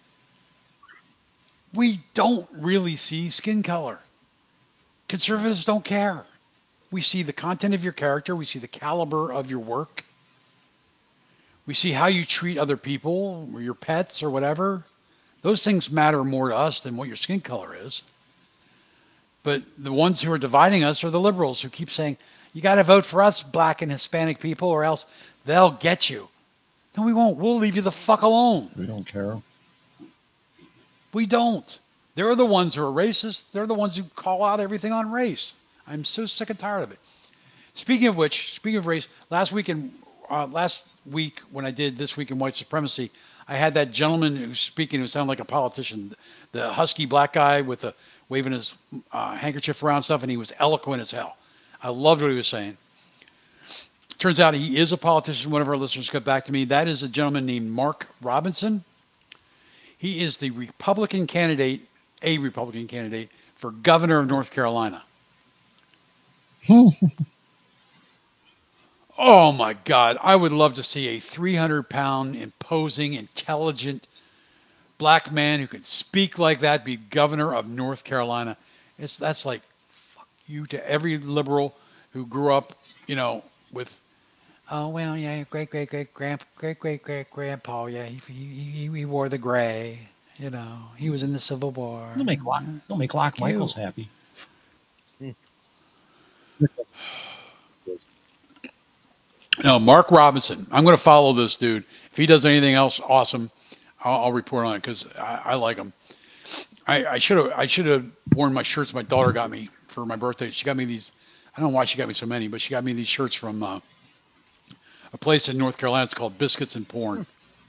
We don't really see skin color. Conservatives don't care. We see the content of your character. We see the caliber of your work. We see how you treat other people or your pets or whatever. Those things matter more to us than what your skin color is. But the ones who are dividing us are the liberals who keep saying, you got to vote for us, black and Hispanic people, or else they'll get you. No, we won't. We'll leave you the fuck alone. We don't care. We don't. They're the ones who are racist. They're the ones who call out everything on race. I'm so sick and tired of it. Speaking of which, speaking of race, last week in, uh, last week when I did This Week in White Supremacy, I had that gentleman who's speaking who sounded like a politician, the husky black guy with the waving his uh, handkerchief around stuff, and he was eloquent as hell. I loved what he was saying. Turns out he is a politician. One of our listeners got back to me. That is a gentleman named Mark Robinson. He is the Republican candidate, a Republican candidate for governor of North Carolina. Oh, my God. I would love to see a three hundred pound, imposing, intelligent black man who can speak like that be governor of North Carolina. It's That's like, fuck you to every liberal who grew up, you know, with, oh, well, yeah, great, great, great, grand, great, great, great grandpa. Yeah, he, he, he wore the gray. You know, he was in the Civil War. Don't make Lock, don't make Lock Michaels happy. No, Mark Robinson. I'm going to follow this dude. If he does anything else awesome, I'll, I'll report on it because I, I like him. I, I should have I should have worn my shirts my daughter got me for my birthday. She got me these. I don't know why she got me so many, but she got me these shirts from uh, a place in North Carolina. It's called Biscuits and Porn.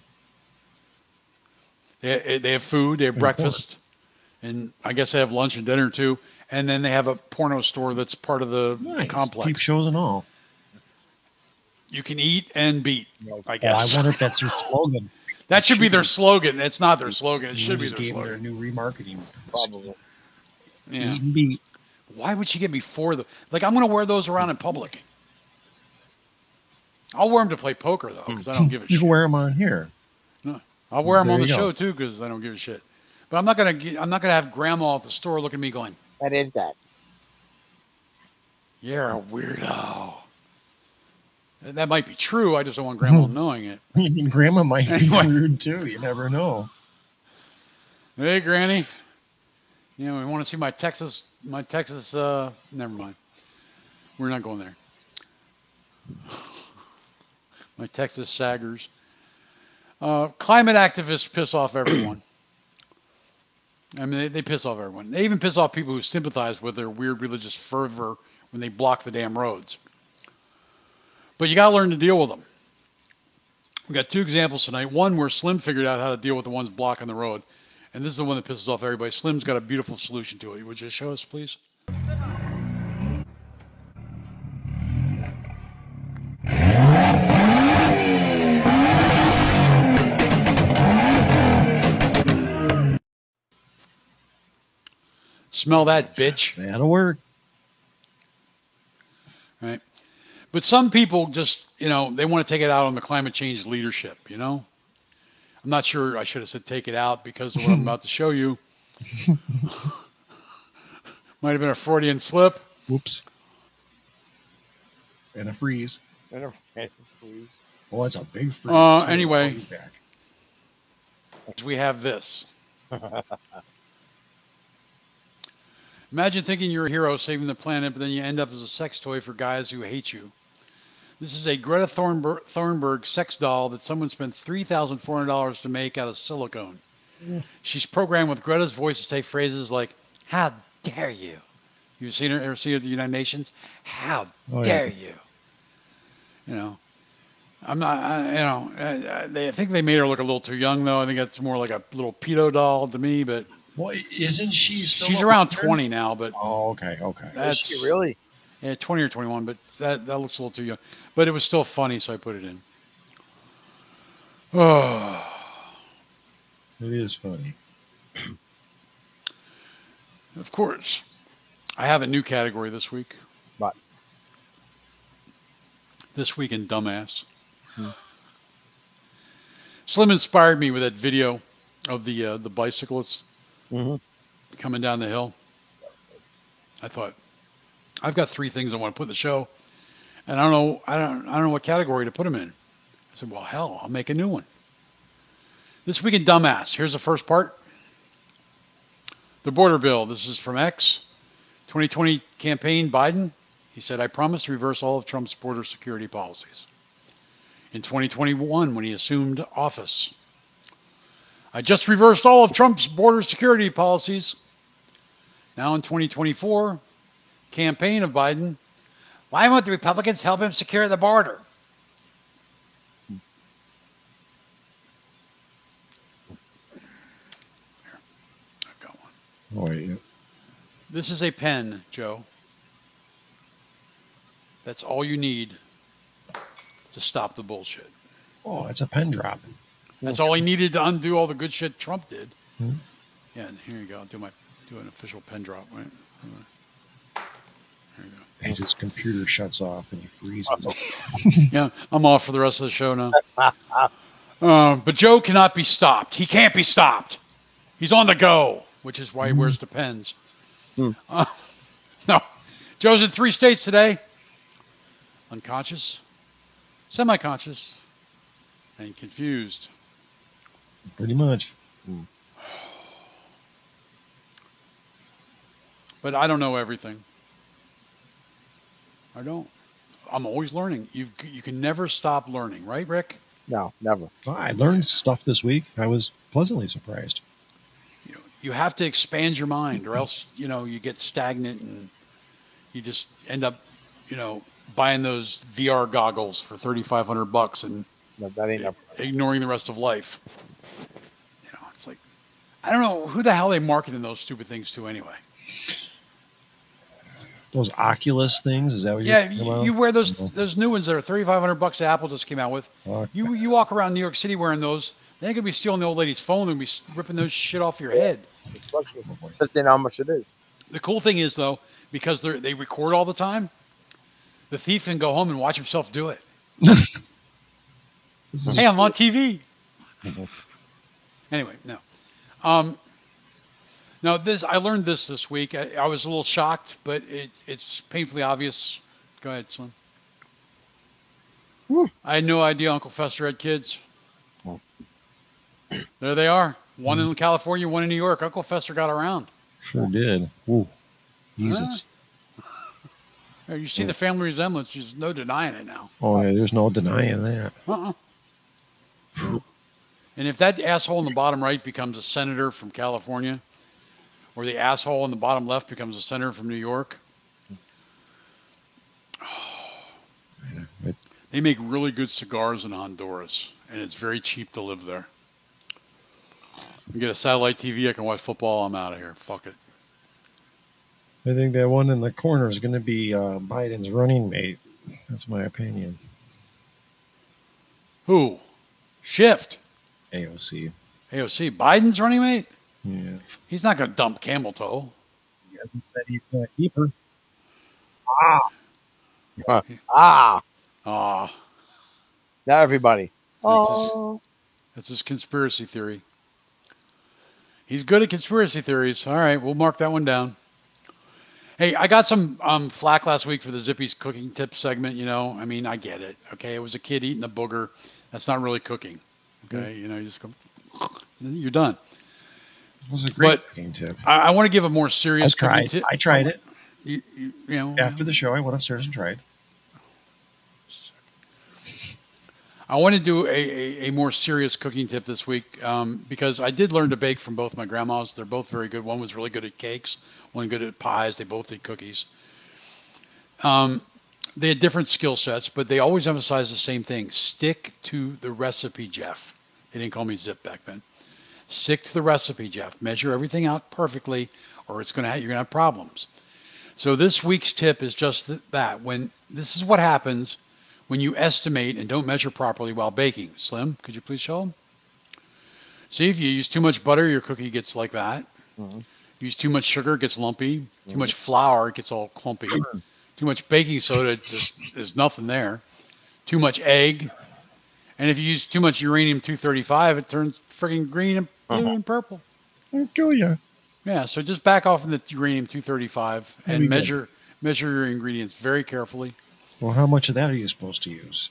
They they have food, they have and breakfast, porn. And I guess they have lunch and dinner too. And then they have a porno store that's part of the nice. complex. Peep shows and all. You can eat and beat, I guess. Oh, I wonder if that's their slogan. That should be their slogan. It's not their slogan. It should be their gave slogan. Their new remarketing. Probably. Yeah. Eat and beat. Why would she get me four of them? Like, I'm going to wear those around in public. I'll wear them to play poker, though, because I don't give a you shit. You can wear them on here. No, I'll wear them there on the go. show, too, because I don't give a shit. But I'm not going to I'm not gonna have grandma at the store looking at me going, That is that. You're a weirdo. That might be true. I just don't want grandma knowing it. Grandma might be Anyway. weird, too. You never know. Hey, Granny. You know, we want to see my Texas, my Texas, uh, never mind. We're not going there. My Texas saggers. Uh, climate activists piss off everyone. I mean, they, they piss off everyone. They even piss off people who sympathize with their weird religious fervor when they block the damn roads. But you got to learn to deal with them. We got two examples tonight. One where Slim figured out how to deal with the ones blocking the road. And this is the one that pisses off everybody. Slim's got a beautiful solution to it. Would you show us, please? Smell that, bitch. That'll work. Right. But some people just, you know, they want to take it out on the climate change leadership, you know? I'm not sure I should have said take it out because of what I'm about to show you. Might have been a Freudian slip. Whoops. And a freeze. And a freeze. Oh, it's a big freeze. Uh, too. anyway, I'll be back. we have this. Imagine thinking you're a hero saving the planet, but then you end up as a sex toy for guys who hate you. This is a Greta Thunberg, Thunberg sex doll that someone spent three thousand four hundred dollars to make out of silicone. Yeah. She's programmed with Greta's voice to say phrases like, how dare you? You've seen her, ever seen her at the United Nations? How Oh, dare yeah. you? You know, I'm not, I, you know, I, I, they, I think they made her look a little too young, though. I think that's more like a little pedo doll to me, but Well, isn't she still? she's a around minor? twenty now, but Oh, okay, okay. that's, Is she really? yeah, twenty or twenty-one, but that, that looks a little too young. But it was still funny, so I put it in. Oh. It is funny. Of course. I have a new category this week. What? This week in Dumbass. Hmm. Slim inspired me with that video of the uh, the bicyclists Mm-hmm. coming down the hill. I thought, I've got three things I want to put in the show, and I don't know, I don't, I don't know what category to put them in. I said, well, hell, I'll make a new one. This week in Dumbass. Here's the first part. The border bill. This is from X. twenty twenty campaign, Biden. He said, I promise to reverse all of Trump's border security policies. In twenty twenty-one, when he assumed office, I just reversed all of Trump's border security policies. Now in twenty twenty-four, campaign of Biden. Why won't the Republicans help him secure the border? I've got one. Oh, yeah. This is a pen, Joe. That's all you need to stop the bullshit. Oh, it's a pen drop. That's all he needed to undo all the good shit Trump did. Hmm. Yeah, and here you go. I'll do my do an official pen drop. Right? There you go. As his computer shuts off and he freezes. Yeah, I'm off for the rest of the show now. Um, but Joe cannot be stopped. He can't be stopped. He's on the go, which is why he wears the pens. Mm. Uh, no, Joe's in three states today. Unconscious, semi-conscious, and confused. Pretty much. Mm. But I don't know everything. I don't. I'm always learning. You you can never stop learning, right, Rick? No, never. Well, I learned stuff this week. I was pleasantly surprised. You know, you have to expand your mind, or else you know you get stagnant and you just end up, you know, buying those V R goggles for thirty-five hundred bucks and no, that ain't never. ignoring the rest of life. You know, it's like I don't know who the hell they marketing those stupid things to anyway. Those Oculus things, is that what Yeah, you're talking you, about? you wear those those new ones that are thirty-five hundred bucks that Apple just came out with. Okay. You you walk around New York City wearing those, they ain't gonna be stealing the old lady's phone. They're gonna be ripping those shit off your head. Just saying how much it is. The cool thing is though, because they they record all the time, the thief can go home and watch himself do it. Hey, I'm on T V. Anyway, no. Um, no, this I learned this this week. I, I was a little shocked, but it, it's painfully obvious. Go ahead, Slim. Hmm. I had no idea Uncle Fester had kids. There they are. One in California, one in New York. Uncle Fester got around. Sure did. Ooh, Jesus. Yeah, you see the family resemblance. There's no denying it now. Oh, yeah, there's no denying that. Uh-uh. And if that asshole in the bottom right becomes a senator from California, or the asshole in the bottom left becomes a senator from New York, they make really good cigars in Honduras, and it's very cheap to live there. You get a satellite T V, I can watch football, I'm out of here. Fuck it. I think that one in the corner is going to be uh, Biden's running mate. That's my opinion. Who? Shift. A O C. A O C. Biden's running mate? Yeah. He's not going to dump camel toe. He hasn't said he's going to keep her. Ah. Uh, ah. Ah. Now everybody. That's, his, that's his conspiracy theory. He's good at conspiracy theories. All right, we'll mark that one down. Hey, I got some um, flack last week for the Zippy's cooking tip segment. You know, I mean, I get it. Okay, it was a kid eating a booger. That's not really cooking. Okay, you know, you just go, you're done. It was a great But cooking tip. I, I want to give a more serious I tried. cooking tip. I tried it. You, you, you know, After the show, I went upstairs and tried. I want to do a, a, a more serious cooking tip this week um, because I did learn to bake from both my grandmas. They're both very good. One was really good at cakes, one good at pies. They both did cookies. Um, they had different skill sets, but they always emphasized the same thing. Stick to the recipe, Jeff. They didn't call me Zip back then. Stick to the recipe, Jeff. Measure everything out perfectly or it's gonna have, you're going to have problems. So this week's tip is just th- that. When this is what happens when you estimate and don't measure properly while baking. Slim, could you please show them? See, if you use too much butter, your cookie gets like that. Mm-hmm. Use too much sugar, it gets lumpy. Too much flour, it gets all clumpy. Too much baking soda, it just there's nothing there. Too much egg. And if you use too much uranium two thirty-five, it turns friggin' green and blue Uh-huh. and purple. I'll kill you. Yeah, so just back off in the uranium two thirty-five That'd and be good. measure measure your ingredients very carefully. Well, how much of that are you supposed to use?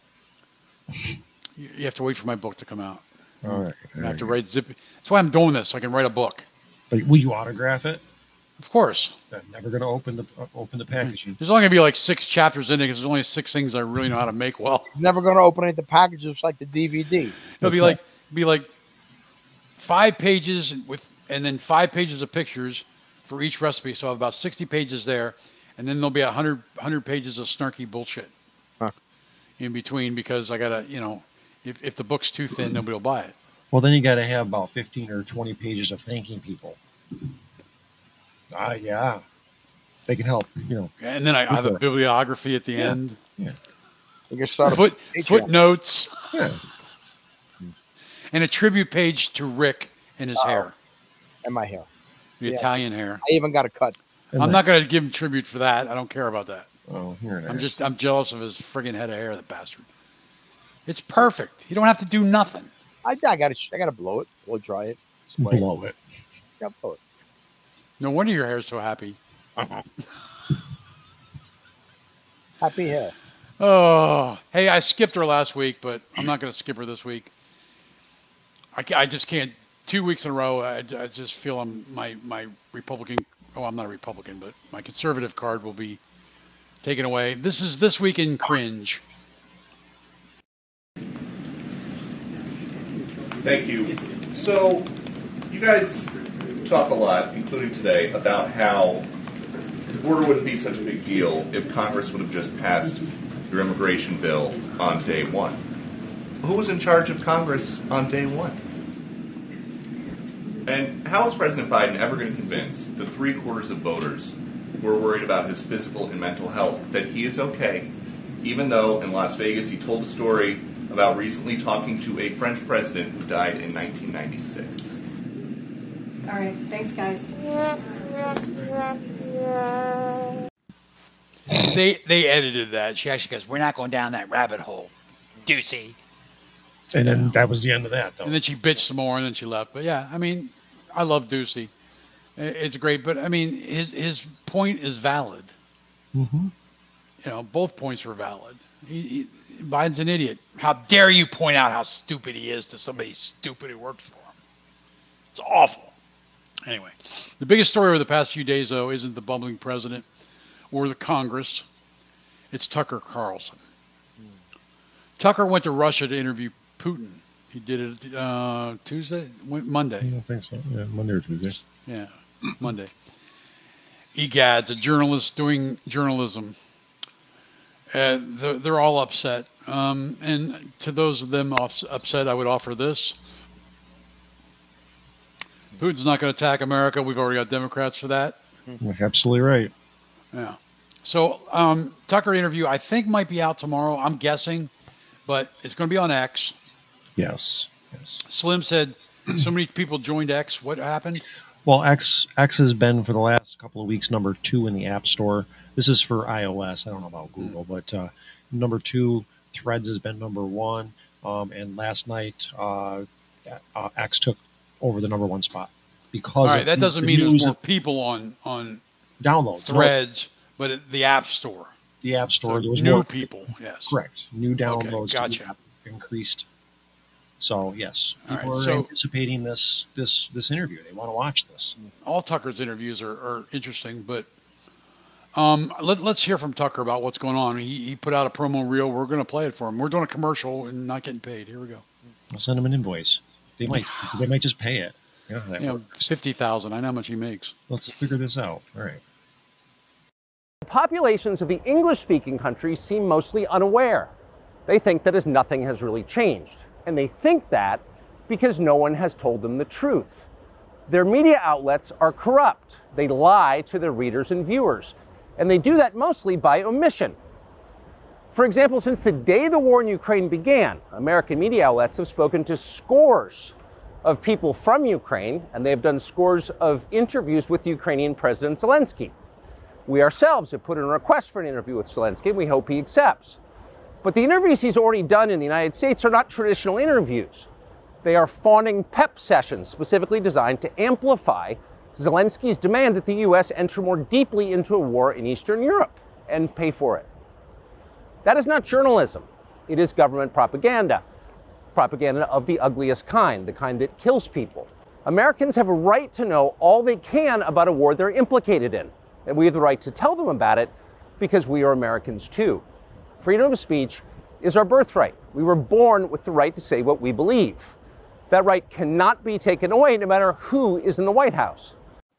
You you have to wait for my book to come out. All right. I have to write zip. That's why I'm doing this, so I can write a book. But will you autograph it? Of course. I'm never going to open the uh, open the packaging. There's only going to be like six chapters in it because there's only six things I really know how to make well. He's never going to open any of the packages like the D V D. It'll be like be like five pages with, and then five pages of pictures for each recipe. So I have about sixty pages there, and then there'll be a hundred hundred pages of snarky bullshit Huh. in between because I gotta, you know, if if the book's too thin, nobody will buy it. Well, then you got to have about fifteen or twenty pages of thanking people. Ah, yeah. They can help, you know. And then I, I have a bibliography at the Yeah. end. Yeah. You can start a Foot, Patreon. footnotes. Yeah. And a tribute page to Rick and his Uh-oh. hair. And my hair. The Yeah. Italian hair. I even got a cut. I'm not going to give him tribute for that. I don't care about that. Oh, here it I'm is. just I'm jealous of his friggin' head of hair, the bastard. It's perfect. You don't have to do nothing. I, I got to I got to blow it, blow dry it, spray Blow it. Got to blow it. No wonder your hair's so happy. Happy hair. Oh, hey, I skipped her last week, but I'm not going to skip her this week. I, ca- I just can't. Two weeks in a row, I, I just feel I'm my my Republican. Oh, I'm not a Republican, but my conservative card will be taken away. This is This Week in Cringe. Thank you. So, you guys talk a lot, including today, about how the border wouldn't be such a big deal if Congress would have just passed your immigration bill on day one. Who was in charge of Congress on day one? And how is President Biden ever going to convince the three quarters of voters who are worried about his physical and mental health that he is okay, even though in Las Vegas he told a story about recently talking to a French president who died in nineteen ninety-six? All right. Thanks, guys. They they edited that. She actually goes, "We're not going down that rabbit hole, Deucey." And then that was the end of that, though. And then she bitched some more, and then she left. But yeah, I mean, I love Deucey. I- It's great, but I mean, his his point is valid. Mm-hmm. You know, both points were valid. He, he, Biden's an idiot. How dare you point out how stupid he is to somebody stupid who works for him? It's awful. Anyway, the biggest story over the past few days, though, isn't the bumbling president or the Congress. It's Tucker Carlson. Tucker went to Russia to interview Putin. He did it uh, Tuesday, Wed- Monday. I don't think so. Yeah, Monday or Tuesday. Yeah, Monday. Egad's a journalist doing journalism. Uh, they're, they're all upset. Um, and to those of them off, upset, I would offer this. Putin's not going to attack America. We've already got Democrats for that. You're absolutely right. Yeah. So um, Tucker interview, I think, might be out tomorrow. I'm guessing, but it's going to be on X. Yes. Yes. Slim said so many people joined X. What happened? Well, X X has been for the last couple of weeks number two in the App Store. This is for iOS. I don't know about Google, but uh, number two, Threads has been number one. Um, and last night, uh, uh, X took over the number one spot because. All right, of that doesn't the mean there's news more and people on on downloads, Threads, but at the App Store. The App Store. So there was new more people. Yes. Correct. New downloads Okay, to the gotcha. app increased. So yes, All people right, are so- anticipating this this this interview. They want to watch this. All Tucker's interviews are, are interesting, but um, let, let's hear from Tucker about what's going on. He, he put out a promo reel. We're going to play it for him. We're doing a commercial and not getting paid. Here we go. I'll send them an invoice. They might they might just pay it. You know how that You know, works. fifty thousand. I know how much he makes. Let's figure this out. All right. The populations of the English-speaking countries seem mostly unaware. They think that as nothing has really changed. And they think that because no one has told them the truth. Their media outlets are corrupt. They lie to their readers and viewers. And they do that mostly by omission. For example, since the day the war in Ukraine began, American media outlets have spoken to scores of people from Ukraine, and they have done scores of interviews with Ukrainian President Zelensky. We ourselves have put in a request for an interview with Zelensky, and we hope he accepts. But the interviews he's already done in the United States are not traditional interviews. They are fawning pep sessions specifically designed to amplify Zelensky's demand that the U S enter more deeply into a war in Eastern Europe and pay for it. That is not journalism. It is government propaganda. Propaganda of the ugliest kind, the kind that kills people. Americans have a right to know all they can about a war they're implicated in. And we have the right to tell them about it because we are Americans too. Freedom of speech is our birthright. We were born with the right to say what we believe. That right cannot be taken away no matter who is in the White House.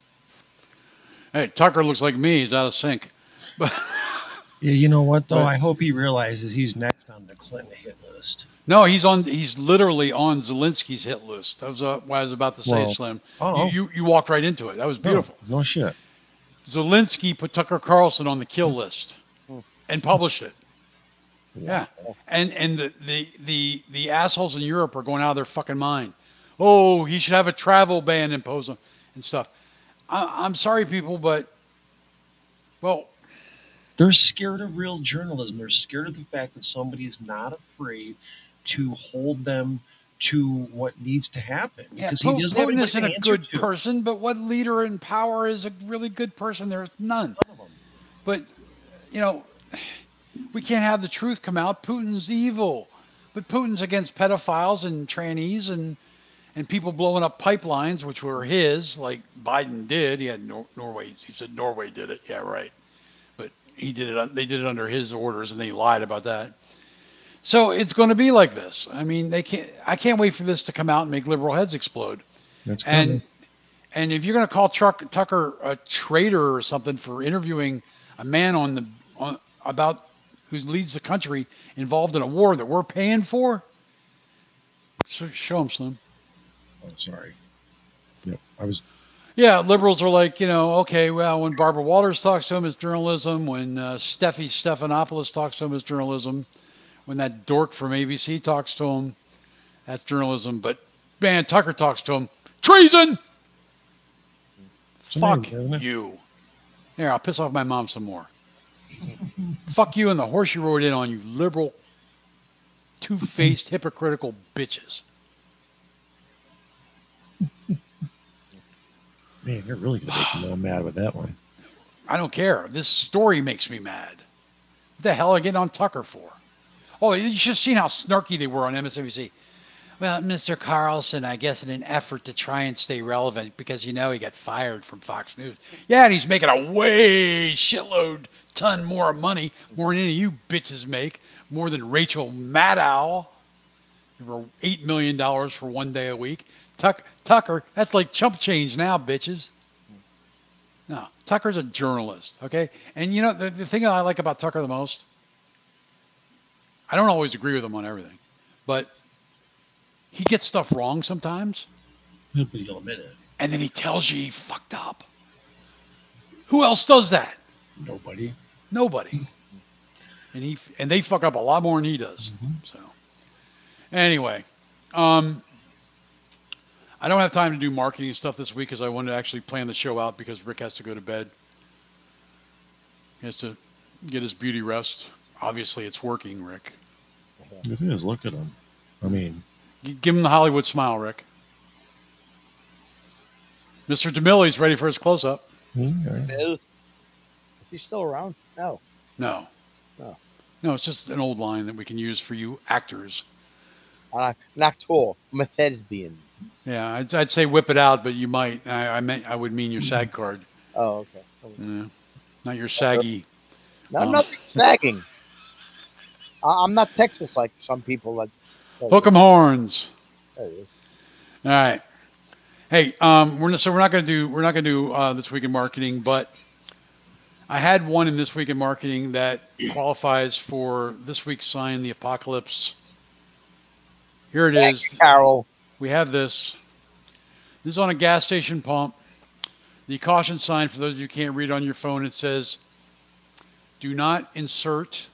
Hey, Tucker looks like me. He's out of sync. But Yeah, you know what though? But- I hope he realizes he's next on the Clinton hit list. no, he's on. He's literally on Zelensky's hit list. That was uh, what I was about to say, Well, Slim. oh. You, you you walked right into it. That was beautiful. No, no shit. Zelensky put Tucker Carlson on the kill list and published it. Yeah, and and the, the the the assholes in Europe are going out of their fucking mind. Oh, he should have a travel ban imposed on and stuff. I, I'm sorry, people, but well, they're scared of real journalism. They're scared of the fact that somebody is not afraid to hold them to what needs to happen because yeah, he doesn't have Putin anybody isn't to a answer good to. person, but what leader in power is a really good person? There's none. None of them. But you know, we can't have the truth come out. Putin's evil, but Putin's against pedophiles and trannies and and people blowing up pipelines, which were his, like Biden did. He had Nor- Norway. He said Norway did it. Yeah, right. But he did it. They did it under his orders, and they lied about that. So it's going to be like this. I mean, they can't. I can't wait for this to come out and make liberal heads explode. That's and coming. and if you're going to call Truck, Tucker a traitor or something for interviewing a man on the on about who leads the country involved in a war that we're paying for, so show him, Slim. Oh, sorry. Yep, I was. Yeah, liberals are like, you know, okay, well, when Barbara Walters talks to him, it's journalism. When uh, Steffi Stephanopoulos talks to him, it's journalism. When that dork from A B C talks to him, that's journalism. But, man, Tucker talks to him, treason! It's Fuck amazing, you. Here, I'll piss off my mom some more. Fuck you and the horse you rode in on, you liberal, two-faced, hypocritical bitches. Man, you're really going to make me all mad with that one. I don't care. This story makes me mad. What the hell are they getting on Tucker for? Oh, you should have seen how snarky they were on M S N B C. Well, Mister Carlson, I guess in an effort to try and stay relevant because, you know, he got fired from Fox News. Yeah, and he's making a way shitload ton more money, more than any of you bitches make, more than Rachel Maddow for eight million dollars for one day a week. Tuck, Tucker, that's like chump change now, bitches. No, Tucker's a journalist, okay? And you know, the, the thing I like about Tucker the most, I don't always agree with him on everything, but he gets stuff wrong sometimes. But he'll admit it. And then he tells you he fucked up. Who else does that? Nobody. Nobody. And he and they fuck up a lot more than he does. Mm-hmm. So anyway, um, I don't have time to do marketing stuff this week because I wanted to actually plan the show out because Rick has to go to bed. He has to get his beauty rest. Obviously, it's working, Rick. It is. Look at him. I mean, G- give him the Hollywood smile, Rick. Mister DeMille's ready for his close-up. Yeah. Is he still around? No. No. No. No, it's just an old line that we can use for you actors. Uh, not tall. I'm a thespian. Yeah, I'd, I'd say whip it out, but you might. I, I meant I would mean your SAG card. Oh, okay. Yeah, not your saggy. No, um, nothing sagging. I- I'm not Texas like some people. Like Hook 'em horns. There it is. All right. Hey, um, we're not, so we're not going to do we're not going to do uh, this week in marketing, but I had one in this week in marketing that qualifies for this week's Sign the Apocalypse. Here it Thank is, you, Carol. We have this. This is on a gas station pump. The caution sign, for those of you who can't read on your phone, it says, "Do not insert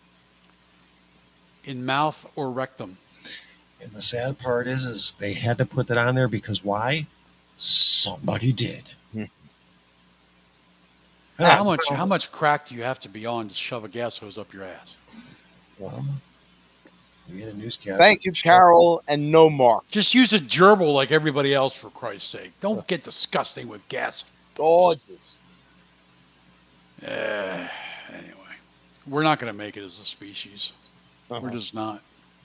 in mouth or rectum." And the sad part is, is they had to put that on there because why? Somebody did. Hmm. How much how much crack do you have to be on to shove a gas hose up your ass? Well, we had a newscast. Thank you, Carol, and no Mark. Just use a gerbil like everybody else, for Christ's sake. Don't get disgusting with gas. Gorgeous. Uh, anyway, we're not going to make it as a species. Uh-huh. We're just not.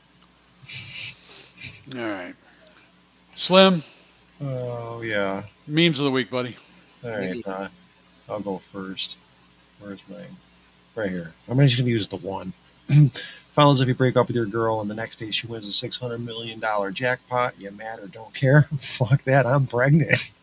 All right. Slim, oh yeah. memes of the week, buddy. All right, uh, I'll go first. Where's mine? Right here. I'm just going to use the one. Follows if you break up with your girl and the next day she wins a six hundred million dollars jackpot. You mad or don't care? Fuck that. I'm pregnant.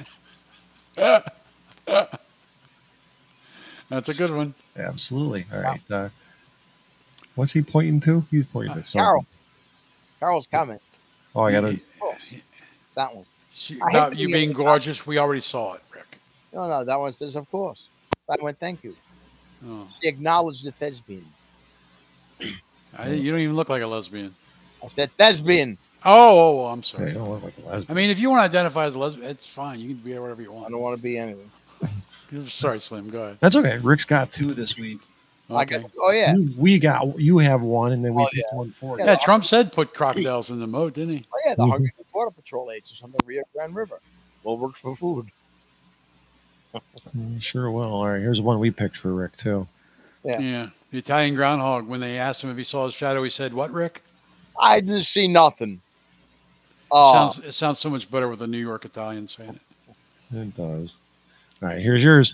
That's a good one. Absolutely. All right. Uh, what's he pointing to? He's pointing to something. Carol. Carol's comment. Oh, I got to. Oh, that one. She, I hate about to you be being a- gorgeous, we already saw it, Rick. No, no, that one says, of course. That one, thank you. Oh. She acknowledged the thespian. I, you don't even look like a lesbian. I said lesbian. Oh, oh, I'm sorry. You don't look like a lesbian. I mean, if you want to identify as a lesbian, it's fine. You can be whatever you want. I don't want to be anything. Sorry, Slim. Go ahead. That's okay. Rick's got two this week. I Okay. got, oh yeah. You- We got you have one, and then we Oh, picked yeah. one for Yeah, you. Trump said put crocodiles in the moat, didn't he? Oh yeah, the Hungry Border Patrol agents on the Rio Grande River will work for food. Mm, Sure will. All right, here's one we picked for Rick too. Yeah. Yeah. The Italian groundhog, when they asked him if he saw his shadow, he said, "What, Rick?" I didn't see nothing. It Oh, sounds, it sounds so much better with a New York Italian saying it. It does. All right, here's yours.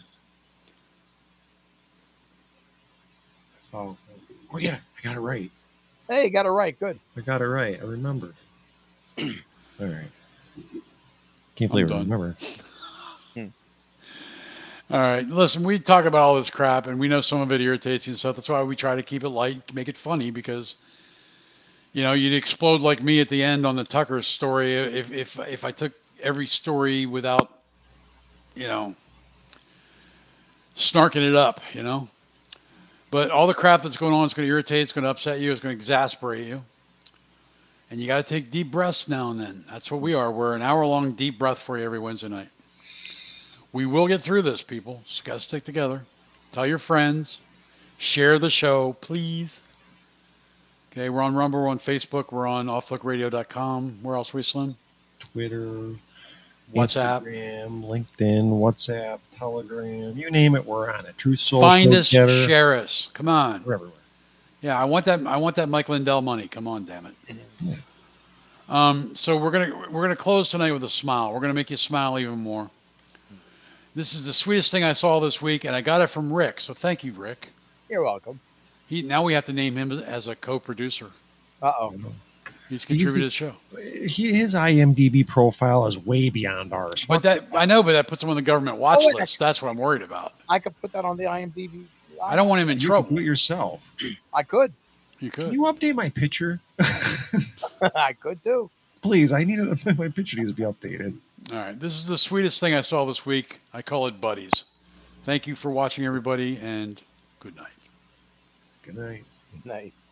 Oh, oh yeah, I got it right. hey, got it right. Good. I got it right. I remembered. All right. Can't believe I done. remember. All right. Listen, we talk about all this crap, and we know some of it irritates you and stuff. That's why we try to keep it light, make it funny, because, you know, you'd explode like me at the end on the Tucker story if if if I took every story without, you know, snarking it up, you know. But all the crap that's going on is going to irritate, it's going to upset you, it's going to exasperate you. And you got to take deep breaths now and then. That's what we are. We're an hour-long deep breath for you every Wednesday night. We will get through this, people. Just got to stick together. Tell your friends. Share the show, please. Okay, we're on Rumble, we're on Facebook, we're on off the hook radio dot com. Where else are we, Slim? Twitter, WhatsApp. Instagram, LinkedIn, WhatsApp, Telegram, you name it, we're on it. Truth Soul, Find Code us, Getter, share us. Come on. we're everywhere. Yeah, I want that. I want that Mike Lindell money. Come on, damn it. Um, so we're gonna we're gonna close tonight with a smile. We're gonna make you smile even more. This is the sweetest thing I saw this week, and I got it from Rick. So thank you, Rick. You're welcome. He now we have to name him as a co-producer. Uh oh. He's contributed to the show. He, his IMDb profile is way beyond ours. But that I know, but that puts him on the government watch Oh, wait. list. That's what I'm worried about. I could put that on the IMDb. I don't want him in You trouble. can do it yourself. I could. You Can could. you update my picture? I could do. Please, I need to, my picture needs to be updated. All right. This is the sweetest thing I saw this week. I call it buddies. Thank you for watching, everybody, and good night. Good night. Night.